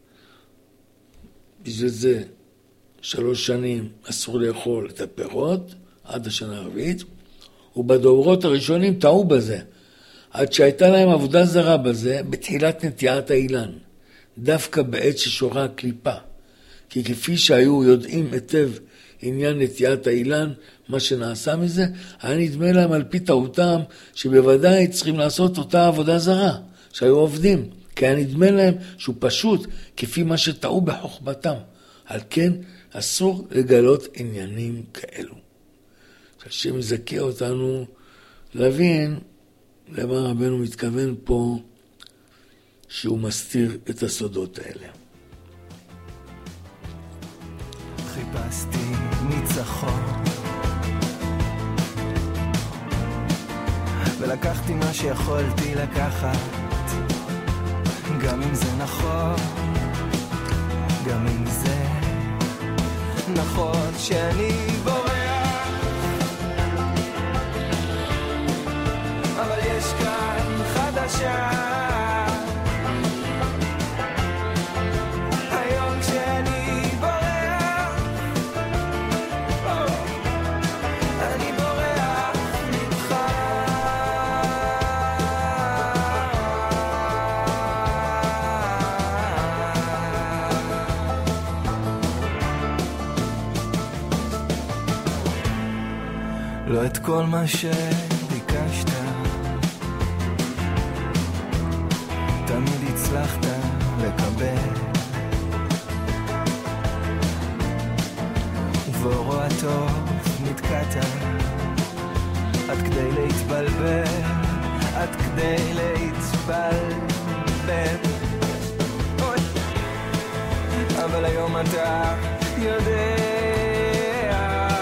בשביל זה 3 שנים אסור לאכול את הפירות, עד השנה הרביעית, ובדורות הראשונים טעו בזה, עד שהייתה להם עבודה זרה בזה, בתחילת נטיעת האילן, דווקא בעת ששורה הקליפה, כי כפי שהיו יודעים היטב עניין נטיעת האילן, מה שנעשה מזה, היה נדמה להם על פי טעותם, שבוודאי צריכים לעשות אותה עבודה זרה, שהיו עובדים, כי היה נדמה להם שהוא פשוט, כפי מה שטעו בחוכמתם. על כן, אסור לגלות עניינים כאלו. השם יזכה אותנו להבין למה רבנו מתכוון פה שהוא מסתיר את הסודות האלה. חיפשתי ניצחון ולקחתי מה שיכולתי לקחת, גם אם זה נכון, גם אם זה נכון שאני בורח, אבל יש כאן חדשה. היום כשאני בורח, אני בורח כל מה שביקשת, תמיד הצלחת לקבל, ובאורו הטוב נתקעת, עד כדי להתבלבל, עד כדי להתבלבל. אבל היום אתה יודע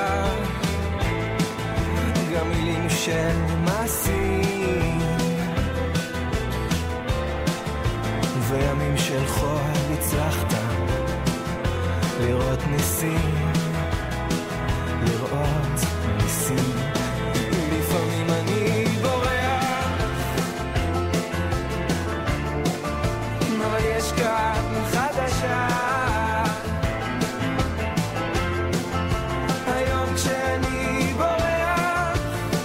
גם מילים של מעשים וימים של חול הצלחת לראות ניסים, לראות ניסים. לפעמים אני בורח, אבל יש כאן חדשה. היום כשאני בורח,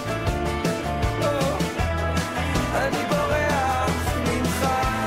אני בורח ממך.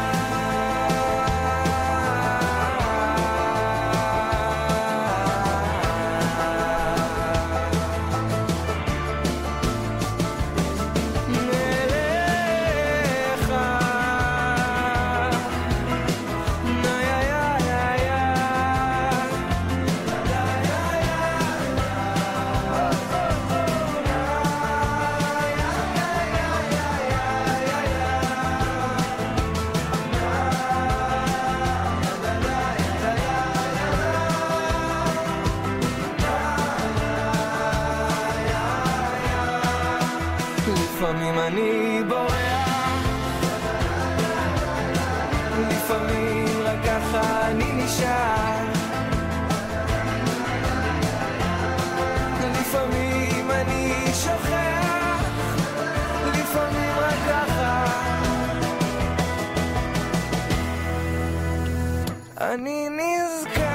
לפעמים אני בורח, לפעמים רק ככה אני נשאר, לפעמים אני שוכח, לפעמים רק ככה אני נזכר.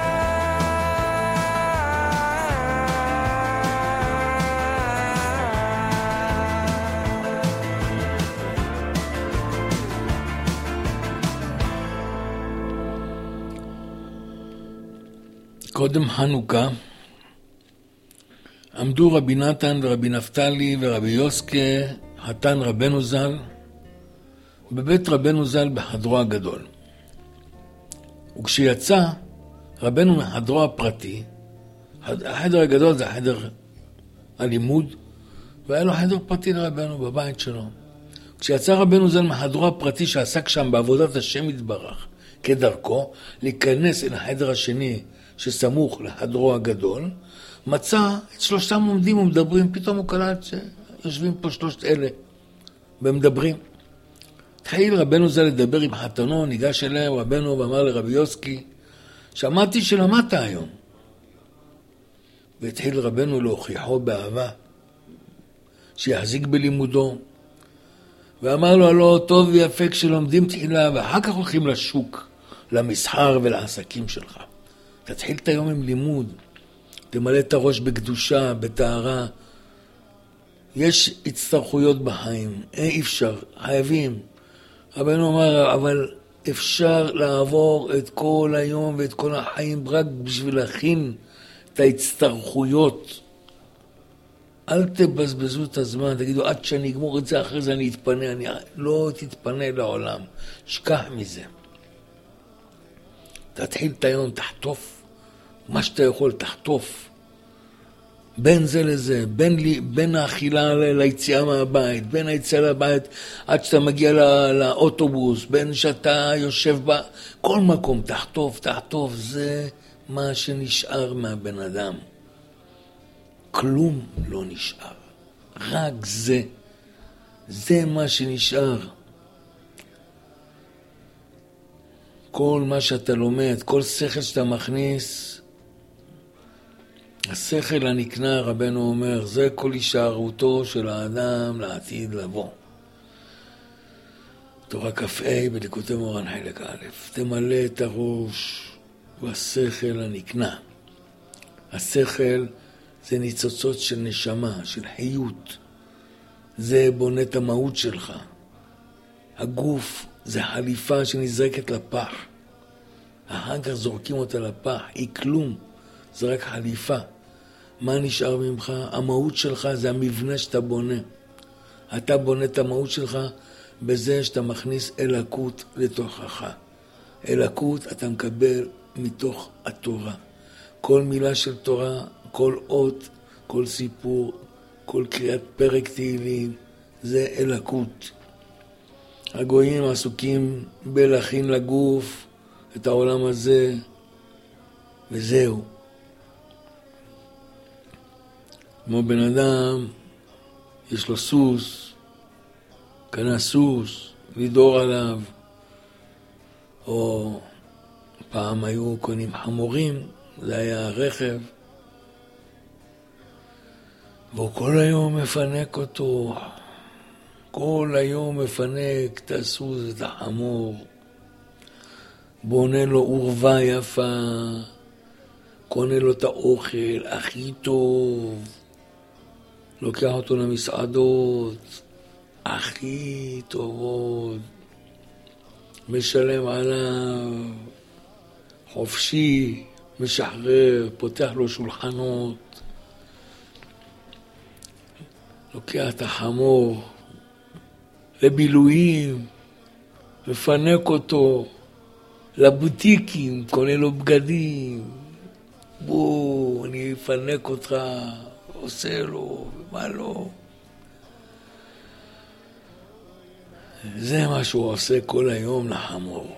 קודם חנוכה עמדו רבי נתן ורבי נפתלי ורבי יוסקה, חתן רבנו ז"ל, בבית רבנו ז"ל בחדרו הגדול. וכשיצא רבנו מחדרו הפרטי, החדר הגדול זה חדר הלימוד, והיה לו חדר פרטי לרבנו בבית שלו. כשיצא רבנו ז"ל מחדרו הפרטי שעסק שם בעבודת השם יתברך, כדרכו, להיכנס אל החדר השני שסמוך לחדרו הגדול, מצא את שלושתם עומדים ומדברים, פתאום הוא קלט שיושבים פה שלושת אלה ומדברים. התחיל רבנו ז"ל לדבר עם חתנו, ניגש אליהם רבנו ואמר לרבי יוסקי, שמעתי שלמדת היום. והתחיל רבנו להוכיחו באהבה, שיחזיק בלימודו, ואמר לו, הלא טוב ויפה כשלומדים תחילה, ואחר כך הולכים לשוק, למסחר ולעסקים שלך. תתחיל את היום עם לימוד, תמלא את הראש בקדושה, בתארה. יש הצטרכויות בחיים, אי אפשר, חייבים. רבנו אמר, אבל אפשר לעבור את כל היום ואת כל החיים רק בשביל להכין את ההצטרכויות. אל תבזבזו את הזמן, תגידו, עד שאני אגמור את זה, אחרי זה אני אתפנה. אני לא תתפנה לעולם, שכח מזה. תתחיל את היום, תחטוף. מה שאתה יכול, תחטוף. בין זה לזה, בין האכילה ליציאה מהבית, בין היציאה לבית עד שאתה מגיע לאוטובוס, בין שאתה יושב כל מקום, תחטוף, זה מה שנשאר מהבן אדם. כלום לא נשאר, רק זה מה שנשאר. כל מה שאתה לומד, כל שכל שאתה מכניס, השכל הנקנה, רבנו אומר, זה כל הישארותו של האדם לעתיד לבוא. תורה כ"ה בליקוטי מורן חלק א', תמלא את הראש והשכל הנקנה. השכל זה ניצוצות של נשמה, של חיות. זה בונה את המהות שלך. הגוף זה חליפה שנזרקת לפח. אחר כך זורקים אותה לפח, היא כלום, זה רק חליפה. מה נשאר ממך? המהות שלך זה המבנה שאתה בונה. אתה בונה את המהות שלך בזה שאתה מכניס אלוקות לתוכך. אלוקות אתה מקבל מתוך התורה. כל מילה של תורה, כל אות, כל סיפור, כל קריאת פרק תהילים, זה אלוקות. הגויים עסוקים בלהכין לגוף את העולם הזה, וזהו. כמו בן אדם, יש לו סוס, קנה סוס, לדור עליו, או פעם היו קונים חמורים, זה היה רכב, והוא כל היום מפנק אותו, כל היום מפנק את הסוס, את החמור, בונה לו עורבה יפה, קונה לו את האוכל הכי טוב, לוקח אותו למסעדות הכי טובות, משלם עליו, חופשי, משחרר, פותח לו שולחנות, לוקח את החמור לבילויים, מפנק אותו לבוטיקים, קונה לו בגדים, בוא, אני אפנק אותך, עושה לו, ומה לא. זה מה שהוא עושה כל היום לחמור.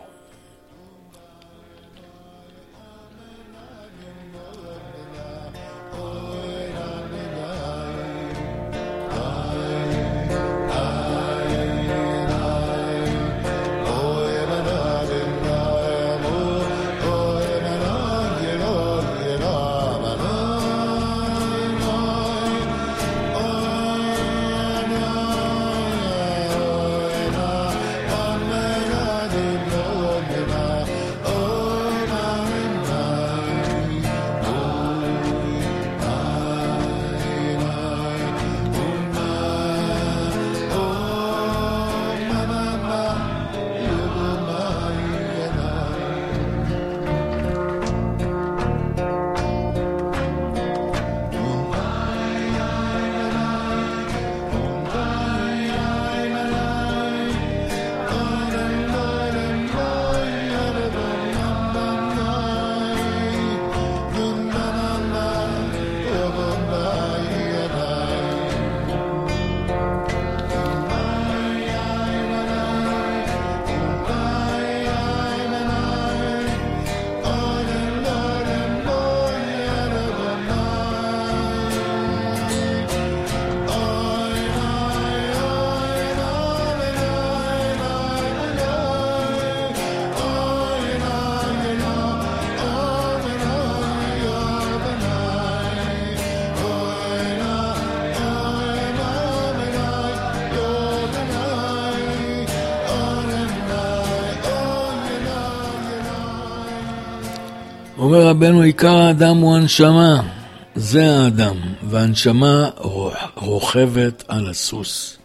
אומר רבנו, עיקר האדם הוא הנשמה, זה האדם, והנשמה רוכבת על הסוס.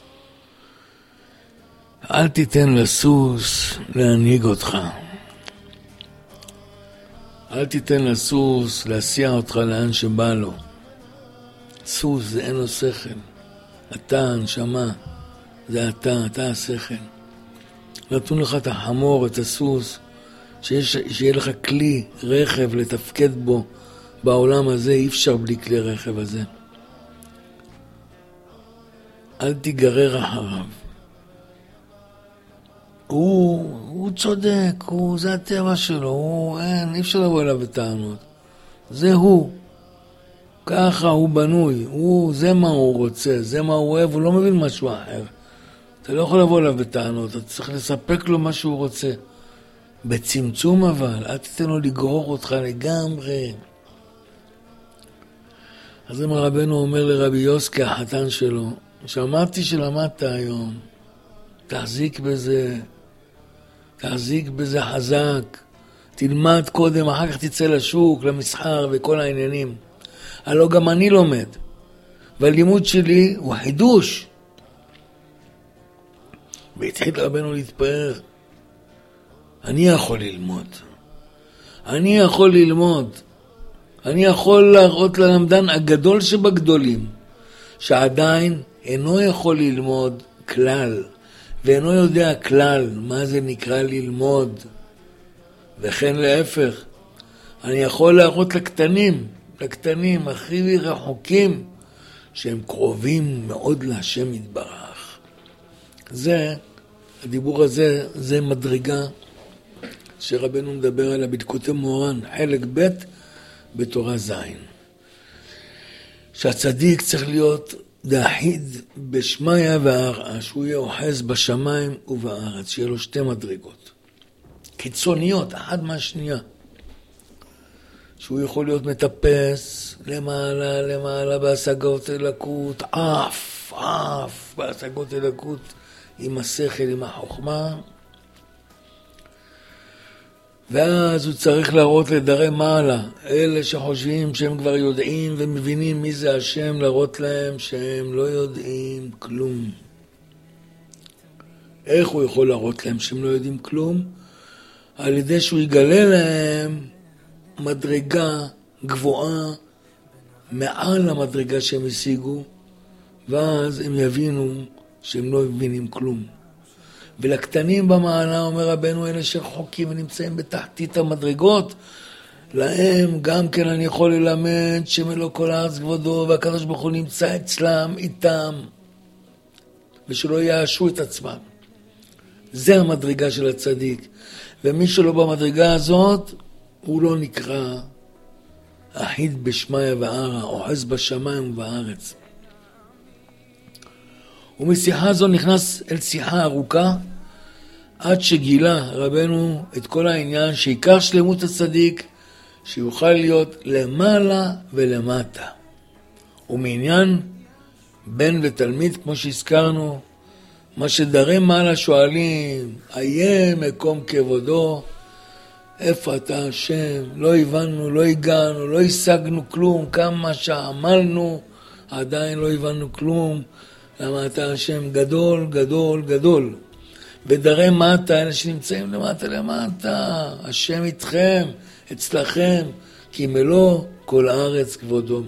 אל תיתן לסוס להנהיג אותך. אל תיתן לסוס להסיע אותך לאן שבא לו. סוס זה אין לו שכל. אתה הנשמה, זה אתה השכל. נתון לך את החמור, את הסוס, שיהיה לך כלי, רכב, לתפקד בו בעולם הזה, אי אפשר בלי כלי רכב הזה. אל תיגרר אחריו. הוא צודק, זה הטבע שלו, אי אפשר לבוא אליו בטענות. זה הוא. ככה הוא בנוי, זה מה הוא רוצה, זה מה הוא אוהב, הוא לא מבין משהו אחר. אתה לא יכול לבוא אליו בטענות, אתה צריך לספק לו מה שהוא רוצה. בצמצום אבל, אל תיתן לו לגרור אותך לגמרי. אז אם רבנו אומר לרבי יוסקי, החתן שלו, שמעתי שלמדת היום, תחזיק בזה חזק, תלמד קודם, אחר כך תצא לשוק, למסחר וכל העניינים. הלא גם אני לומד, והלימוד שלי הוא חידוש. והתחיל רבנו להתפאר, אני יכול ללמוד. אני יכול להראות ללמדן הגדול שבגדולים, שעדיין אינו יכול ללמוד כלל, ואינו יודע כלל מה זה נקרא ללמוד, וכן להפך. אני יכול להראות לקטנים הכי רחוקים, שהם קרובים מאוד להשם יתברך. הדיבור הזה, זה מדרגה שרבנו מדבר עליה בדקותי מורן, חלק ב' בתורה ז'. שהצדיק צריך להיות דאחיד בשמיה והרעה, שהוא יהיה אוחז בשמיים ובארץ, שיהיה לו שתי מדרגות. קיצוניות, אחת מהשנייה. שהוא יכול להיות מטפס למעלה בהשגות אלוקות, אף בהשגות אלוקות, עם השכל, עם החוכמה. ואז הוא צריך להראות לדרי מעלה, אלה שחושבים שהם כבר יודעים ומבינים מי זה השם, להראות להם שהם לא יודעים כלום. איך הוא יכול להראות להם שהם לא יודעים כלום? על ידי שהוא יגלה להם מדרגה גבוהה מעל המדרגה שהם השיגו, ואז הם יבינו שהם לא מבינים כלום. ולקטנים במעלה, אומר רבנו, אלה שרחוקים ונמצאים בתחתית המדרגות, להם גם כן אני יכול ללמד שמלוא כל הארץ כבודו, והקדוש ברוך הוא נמצא אצלם, איתם, ושלא יאשו את עצמם. זה המדרגה של הצדיק. ומי שלא במדרגה הזאת, הוא לא נקרא אחיד בשמיה והרעה, אוחז בשמיים ובארץ. ומשיחה זו נכנס אל שיחה ארוכה, עד שגילה רבנו את כל העניין שעיקר שלמות הצדיק, שיוכל להיות למעלה ולמטה. ומעניין בן ותלמיד, כמו שהזכרנו, מה שדרי מעלה שואלים, איה מקום כבודו, איפה אתה השם? לא הבנו, לא הגענו, לא השגנו כלום, כמה שעמלנו, עדיין לא הבנו כלום. למה אתה השם גדול, גדול, גדול. ודרי מטה, אלה שנמצאים למטה, השם איתכם, אצלכם, כי מלוא כל הארץ כבודו.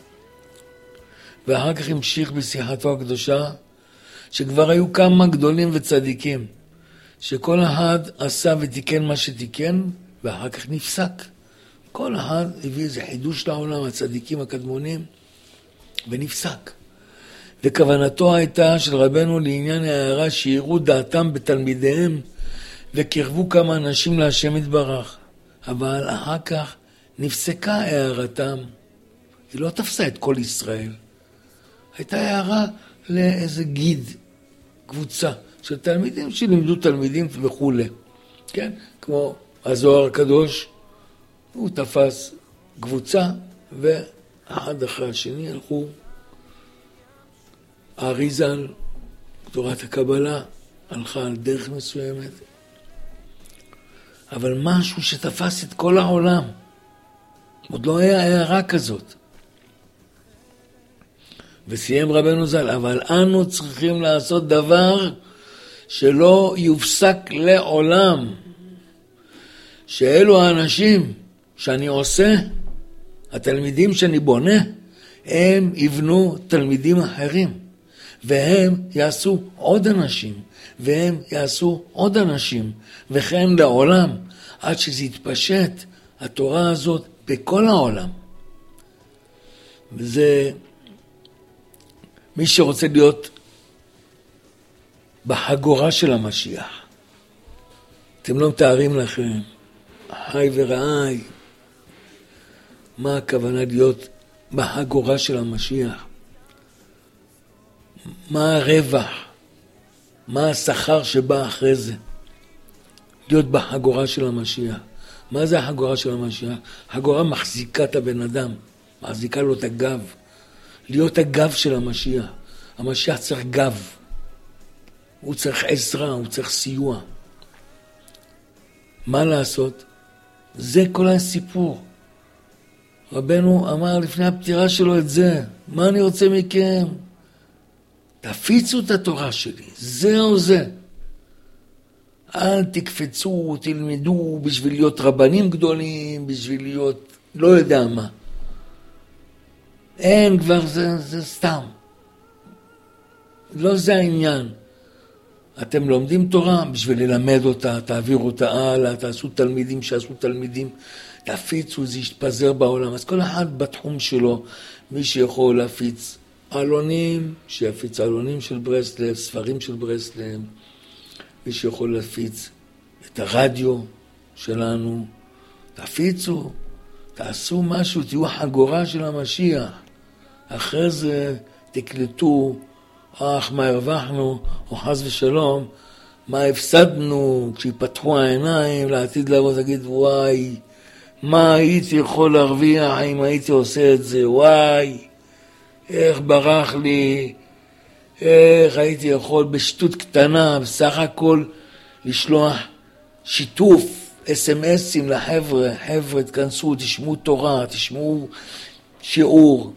ואחר כך המשיך בשיחתו הקדושה, שכבר היו כמה גדולים וצדיקים, שכל אחד עשה ותיקן מה שתיקן, ואחר כך נפסק. כל אחד הביא איזה חידוש לעולם, הצדיקים הקדמונים, ונפסק. וכוונתו הייתה של רבנו לעניין הערה שיראו דעתם בתלמידיהם, וקרבו כמה אנשים להשם יתברך. אבל אחר כך נפסקה הערתם. היא לא תפסה את כל ישראל. הייתה הערה לאיזה גיד, קבוצה של תלמידים שלימדו תלמידים וכו'. כן? כמו הזוהר הקדוש, הוא תפס קבוצה, ואחד אחרי השני הלכו. האריז"ל, תורת הקבלה, הלכה על דרך מסוימת. אבל משהו שתפס את כל העולם. עוד לא היה הערה כזאת. וסיים רבנו ז"ל, אבל אנו צריכים לעשות דבר שלא יופסק לעולם. שאלו האנשים שאני עושה, התלמידים שאני בונה, הם יבנו תלמידים אחרים. והם יעשו עוד אנשים, והם יעשו עוד אנשים, וכן לעולם, עד שזה יתפשט התורה הזאת בכל העולם. וזה מי שרוצה להיות בחגורה של המשיח. אתם לא מתארים לכם, אחי ורעי, מה הכוונה להיות בחגורה של המשיח? מה הרווח? מה השכר שבא אחרי זה? להיות בחגורה של המשיח. מה זה החגורה של המשיח? החגורה מחזיקה את הבן אדם, מחזיקה לו את הגב. להיות הגב של המשיח. המשיח צריך גב. הוא צריך עזרה, הוא צריך סיוע. מה לעשות? זה כל הסיפור. רבנו אמר לפני הפטירה שלו את זה. מה אני רוצה מכם? תפיצו את התורה שלי, זהו זה. אל תקפצו, תלמדו בשביל להיות רבנים גדולים, בשביל להיות לא יודע מה. אין כבר, זה סתם. לא זה העניין. אתם לומדים תורה בשביל ללמד אותה, תעבירו אותה הלאה, תעשו תלמידים שעשו תלמידים, תפיצו, זה יתפזר בעולם. אז כל אחד בתחום שלו, מי שיכול להפיץ עלונים, שיפיץ עלונים של ברסלב, ספרים של ברסלב, מי שיכול להפיץ את הרדיו שלנו, תפיצו, תעשו משהו, תהיו החגורה של המשיח. אחרי זה תקלטו, מה הרווחנו, או חס ושלום, מה הפסדנו, כשיפתחו העיניים לעתיד לבוא, תגיד, וואי, מה הייתי יכול להרוויח אם הייתי עושה את זה, וואי, איך ברח לי, איך הייתי יכול בשטות קטנה, בסך הכל לשלוח שיתוף, SMS'ים לחבר'ה, חבר'ה, תכנסו, תשמעו תורה, תשמעו שיעור,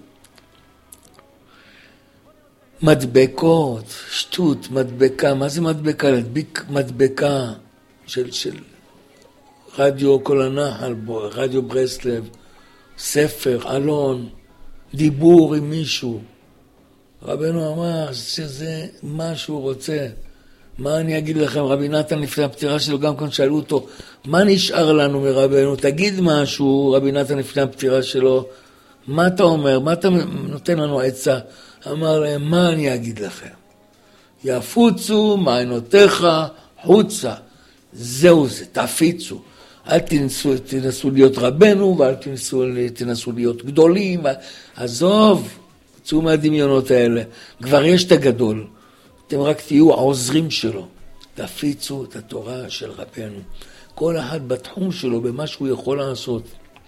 מדבקות, שטות, מדבקה, מה זה מדבקה? להדביק מדבקה של רדיו כל הנחל, רדיו ברסלב, ספר, אלון, דיבור עם מישהו. רבנו אמר שזה מה שהוא רוצה. מה אני אגיד לכם? רבי נתן לפני הפטירה שלו, גם כאן שאלו אותו, מה נשאר לנו מרבנו? תגיד משהו, רבי נתן לפני הפטירה שלו, מה אתה אומר? מה אתה נותן לנו עצה? אמר להם, מה אני אגיד לכם? יפוצו מעיינותיך חוצה. זהו זה, תפיצו. אל תנסו להיות רבנו, ואל תנסו להיות גדולים. עזוב, צאו מהדמיונות האלה. כבר יש את הגדול. אתם רק תהיו העוזרים שלו. תפיצו את התורה של רבנו. כל אחד בתחום שלו, במה שהוא יכול לעשות.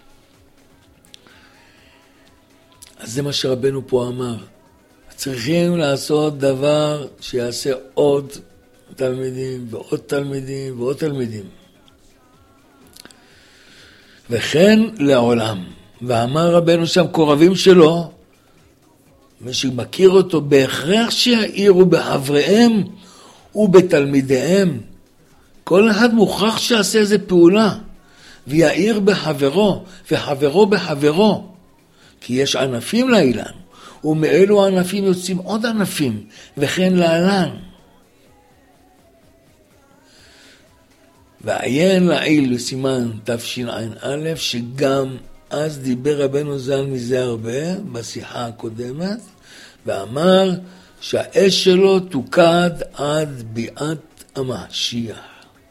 אז זה מה שרבנו פה אמר. צריכים לעשות דבר שיעשה עוד תלמידים ועוד תלמידים ועוד תלמידים. וכן לעולם. ואמר רבנו שם קורבים שלו, מי שמכיר אותו, בהכרח שיעירו בחבריהם ובתלמידיהם. כל אחד מוכרח שיעשה איזה פעולה, ויעיר בחברו, וחברו בחברו. כי יש ענפים לאילן, ומאלו הענפים יוצאים עוד ענפים, וכן להלן. ועיין לעיל לסימן תשע"א, שגם אז דיבר רבנו ז"ל מזה הרבה, בשיחה הקודמת, ואמר שהאש שלו תוקד עד ביאת המשיח.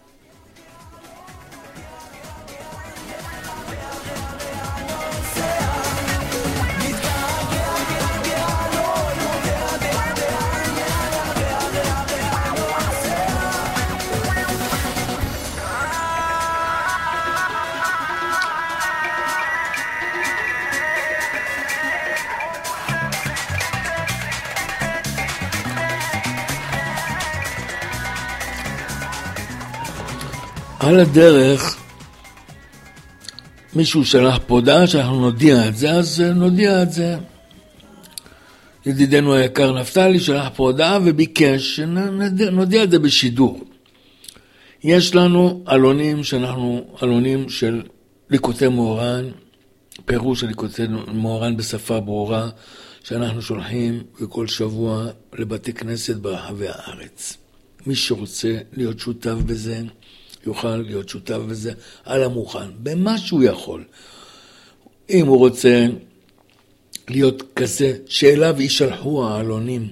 על הדרך, מישהו שלח פה הודעה שאנחנו נודיע את זה, אז נודיע את זה. ידידנו היקר נפתלי שלח פה הודעה וביקש שנודיע את זה בשידור. יש לנו עלונים של ליקוטי מוהר"ן, פירוש של ליקוטי מוהר"ן בשפה ברורה, שאנחנו שולחים בכל שבוע לבתי כנסת ברחבי הארץ. מי שרוצה להיות שותף בזה, יוכל להיות שותף בזה על המוכן, במה שהוא יכול. אם הוא רוצה להיות כזה, שאליו ישלחו העלונים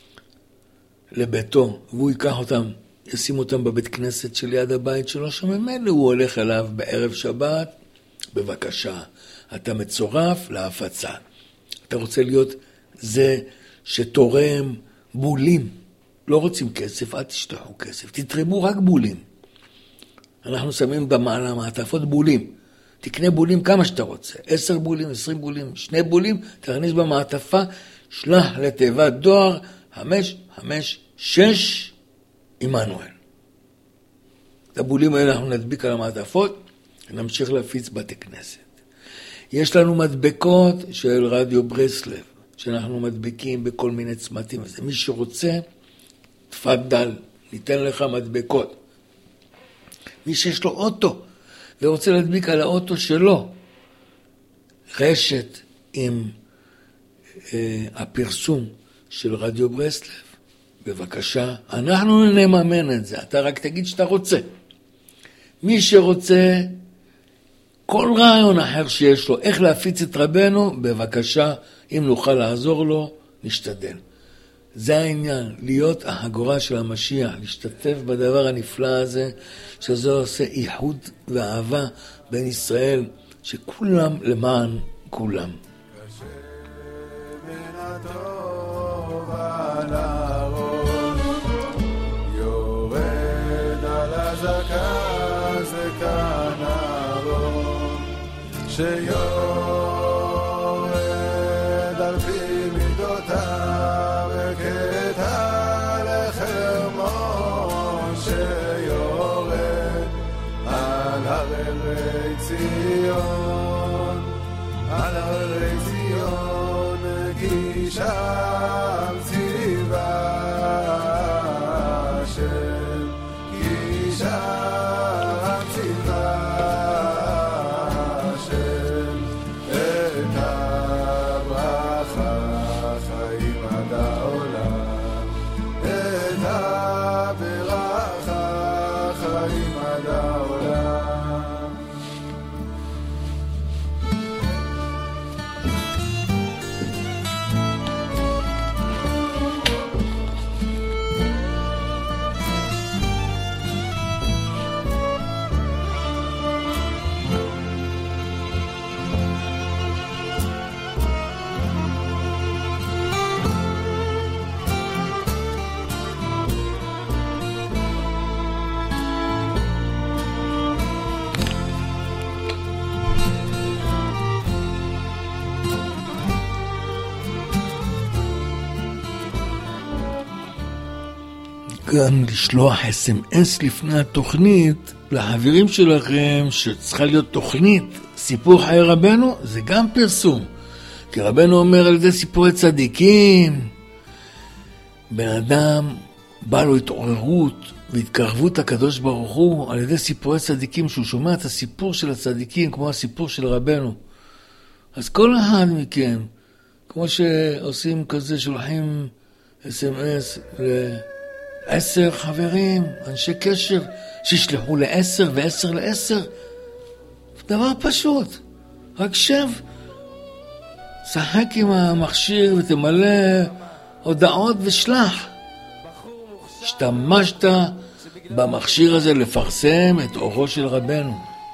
לביתו, והוא ייקח אותם, ישים אותם בבית כנסת של יד הבית שלו, שממילא הוא הולך אליו בערב שבת, בבקשה, אתה מצורף להפצה. אתה רוצה להיות זה שתורם בולים, לא רוצים כסף, אל תשלחו כסף, תתרמו רק בולים. אנחנו שמים במעלה מעטפות בולים. תקנה בולים כמה שאתה רוצה. 10 בולים, 20 בולים, 2 בולים, תכניס במעטפה, שלח לתיבת דואר 556 עמנואל. את הבולים האלה אנחנו נדביק על המעטפות, ונמשיך להפיץ בתי כנסת. יש לנו מדבקות של רדיו ברסלב, שאנחנו מדביקים בכל מיני צמתים. אז מי שרוצה, תפדל, ניתן לך מדבקות. מי שיש לו אוטו ורוצה להדביק על האוטו שלו רשת עם הפרסום של רדיו ברסלב, בבקשה, אנחנו נממן את זה, אתה רק תגיד שאתה רוצה. מי שרוצה, כל רעיון אחר שיש לו, איך להפיץ את רבנו, בבקשה, אם נוכל לעזור לו, נשתדל. זה העניין, להיות החגורה של המשיח, להשתתף בדבר הנפלא הזה, שזה עושה איחוד ואהבה בין ישראל, שכולם למען כולם. שיורד על פי מידותיו וקטע לחרמון שיורד על הרי ציון כי שם ציווה השם כי שם ציווה גם לשלוח SMS לפני התוכנית לחברים שלכם שצריכה להיות תוכנית סיפור חיי רבנו, זה גם פרסום. כי רבנו אומר על זה סיפורי צדיקים. בן אדם בא לו התעוררות והתקרבות הקדוש ברוך הוא על ידי סיפורי צדיקים, שהוא שומע את הסיפור של הצדיקים כמו הסיפור של רבנו. אז כל אחד מכם, כמו שעושים כזה, שולחים SMS 10 חברים, אנשי קשר, שישלחו ל10 ו10 ל10. דבר פשוט. רק שב, שחק עם המכשיר ותמלא הודעות ושלח. השתמשת במכשיר הזה לפרסם את אורו של רבנו.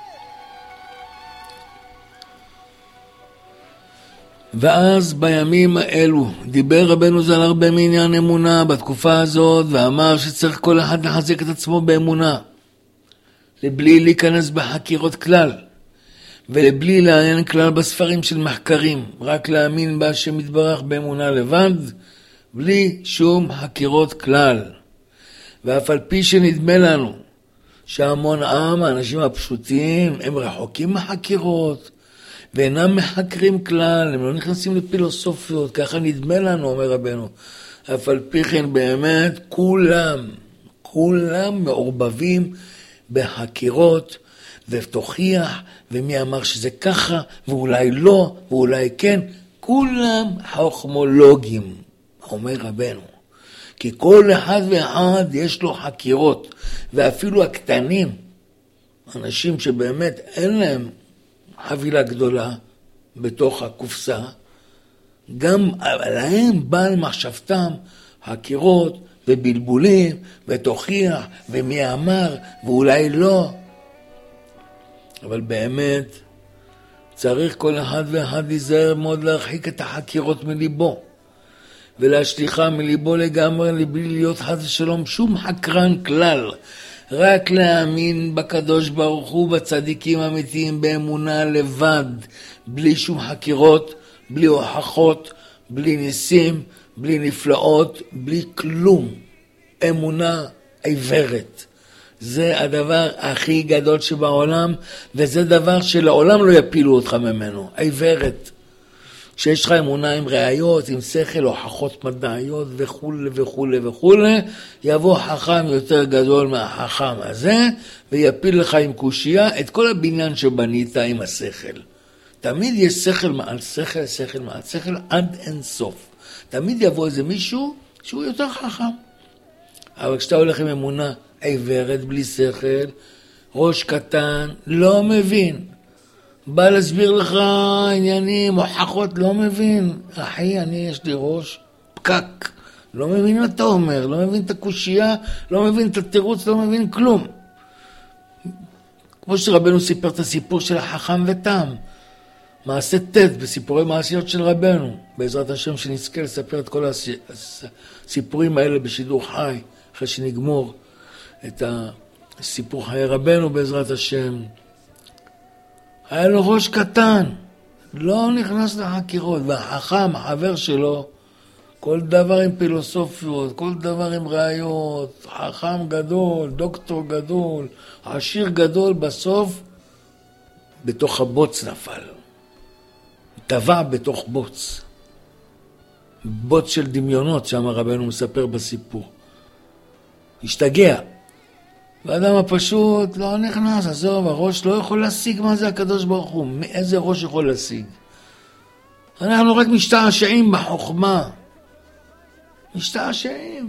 ואז בימים האלו דיבר רבנו ז"ל הרבה מעניין אמונה בתקופה הזאת, ואמר שצריך כל אחד לחזק את עצמו באמונה, לבלי להיכנס בחקירות כלל, ולבלי לעיין כלל בספרים של מחקרים, רק להאמין בהשם יתברך באמונה לבד, בלי שום חקירות כלל. ואף על פי שנדמה לנו שהמון עם, האנשים הפשוטים, הם רחוקים מחקירות, ואינם מחקרים כלל, הם לא נכנסים לפילוסופיות, ככה נדמה לנו, אומר רבנו. אף על פי כן באמת, כולם מעורבבים בחקירות, ותוכיח, ומי אמר שזה ככה, ואולי לא, ואולי כן, כולם חוכמולוגים, אומר רבנו. כי כל אחד ואחד יש לו חקירות, ואפילו הקטנים, אנשים שבאמת אין להם חבילה גדולה בתוך הקופסה, גם עליהם בעל מחשבתם חקירות ובלבולים ותוכיח ומי אמר ואולי לא. אבל באמת צריך כל אחד ואחד להיזהר מאוד להרחיק את החקירות מליבו ולהשליחה מליבו לגמרי, לבלי להיות חס ושלום שום חקרן כלל, רק להאמין בקדוש ברוך הוא, בצדיקים אמיתיים, באמונה לבד, בלי שום חקירות, בלי הוכחות, בלי ניסים, בלי נפלאות, בלי כלום. אמונה עיוורת. זה הדבר הכי גדול שבעולם, וזה דבר שלעולם לא יפילו אותך ממנו, עיוורת. כשיש לך אמונה עם ראיות, עם שכל, הוכחות מדעיות וכו' וכו' וכו', יבוא חכם יותר גדול מהחכם הזה, ויפיל לך עם קושייה את כל הבניין שבנית עם השכל. תמיד יש שכל מעל שכל, שכל מעל שכל, עד אין סוף. תמיד יבוא איזה מישהו שהוא יותר חכם. אבל כשאתה הולך עם אמונה עיוורת, בלי שכל, ראש קטן, לא מבין. בא להסביר לך עניינים, הוכחות, לא מבין. אחי, יש לי ראש פקק. לא מבין מה אתה אומר, לא מבין את הקושייה, לא מבין את התירוץ, לא מבין כלום. כמו שרבנו סיפר את הסיפור של החכם ותם. מעשה ט' בסיפורי מעשיות של רבנו. בעזרת השם שנזכה לספר את כל הסיפורים האלה בשידור חי, אחרי שנגמור את הסיפור חיי רבנו בעזרת השם. היה לו ראש קטן, לא נכנס לחקירות, והחכם, החבר שלו, כל דבר עם פילוסופיות, כל דבר עם ראיות, חכם גדול, דוקטור גדול, עשיר גדול, בסוף בתוך הבוץ נפל. טבע בתוך בוץ. בוץ של דמיונות, שם רבנו מספר בסיפור. השתגע. והאדם הפשוט לא נכנס, עזוב, הראש לא יכול להשיג מה זה הקדוש ברוך הוא. מאיזה ראש יכול להשיג? אנחנו רק משתעשעים בחוכמה. משתעשעים.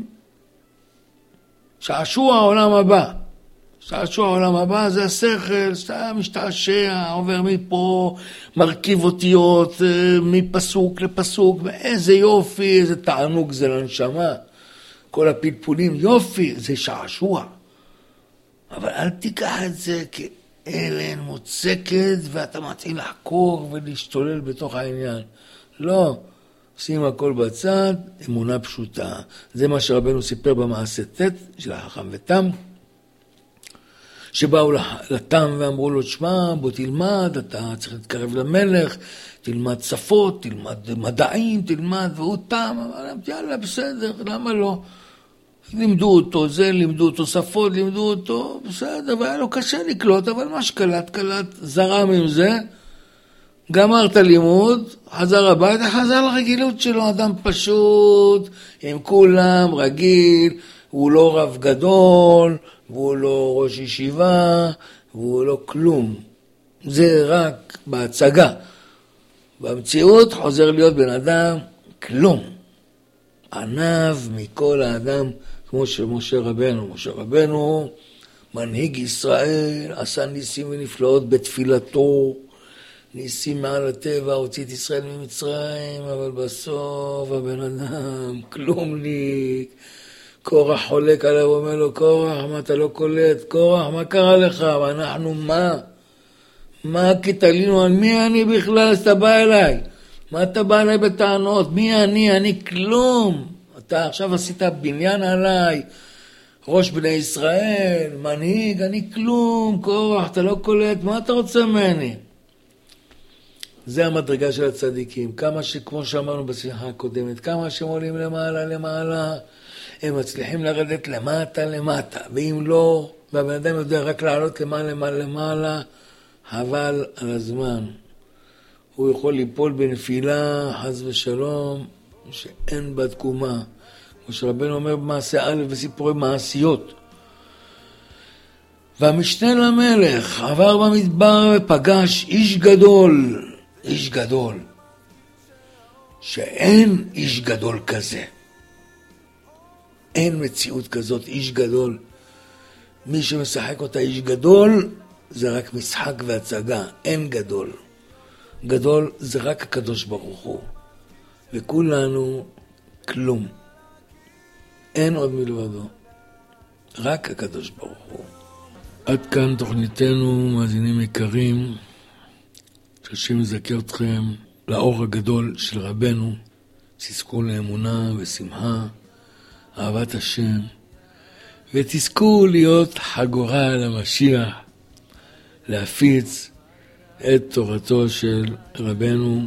שעשוע העולם הבא. שעשוע העולם הבא זה השכל, שאתה משתעשע, עובר מפה, מרכיב אותיות, מפסוק לפסוק, ואיזה יופי, איזה תענוג זה לנשמה. כל הפלפולים, יופי, זה שעשוע. אבל אל תיקח את זה כאבן מוצקת, ואתה מתחיל לחקור ולהשתולל בתוך העניין. לא, שים הכל בצד, אמונה פשוטה. זה מה שרבנו סיפר במעשה ט' של החכם ותם, שבאו לתם ואמרו לו, תשמע, בוא תלמד, אתה צריך להתקרב למלך, תלמד שפות, תלמד מדעים, תלמד, והוא תם, אמר, יאללה, בסדר, למה לא? לימדו אותו זה, לימדו אותו שפות, לימדו אותו, בסדר, והיה לו קשה לקלוט, אבל מה שקלט, זרם עם זה, גמר את הלימוד, חזר הביתה, חזר לרגילות שלו, אדם פשוט, עם כולם, רגיל, הוא לא רב גדול, והוא לא ראש ישיבה, והוא לא כלום. זה רק בהצגה. במציאות חוזר להיות בן אדם כלום. ענב מכל האדם, כמו שמשה רבנו. משה רבנו, מנהיג ישראל, עשה ניסים ונפלאות בתפילתו, ניסים מעל הטבע, הוציא את ישראל ממצרים, אבל בסוף הבן אדם כלומניק. קורח חולק עליו, אומר לו, קורח, מה אתה לא קולט? קורח, מה קרה לך? ואנחנו מה? מה כתלינו? על מי אני בכלל? אז אתה בא אליי. מה אתה בא אליי בטענות? מי אני? אני כלום. אתה עכשיו עשית בניין עליי, ראש בני ישראל, מנהיג, אני כלום. קורח, אתה לא קולט, מה אתה רוצה ממני? זה המדרגה של הצדיקים. כמה שכמו שאמרנו בשיחה הקודמת, כמה שהם עולים למעלה, הם מצליחים לרדת למטה, ואם לא, והבן אדם יודע רק לעלות למעלה, אבל על הזמן. הוא יכול ליפול בנפילה, חס ושלום, שאין בה תקומה. כמו שרבנו אומר במעשה א' בסיפורי מעשיות. והמשנה למלך עבר במדבר ופגש איש גדול, שאין איש גדול כזה. אין מציאות כזאת, איש גדול. מי שמשחק אותה איש גדול, זה רק משחק והצגה, אין גדול. גדול זה רק הקדוש ברוך הוא. וכולנו כלום. אין עוד מלבדו. רק הקדוש ברוך הוא. עד כאן תוכניתנו, מאזינים יקרים, שהשם יזכה אתכם לאור הגדול של רבנו, תזכו לאמונה ושמחה, אהבת השם, ותזכו להיות חגורה על המשיח, להפיץ את תורתו של רבנו.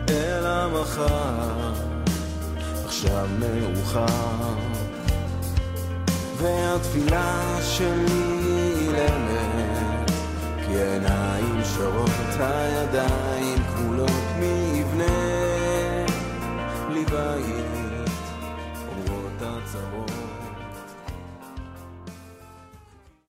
אל המחר, עכשיו מאוחר, והתפילה שלי אילמת, כי עיניים שורות הידיים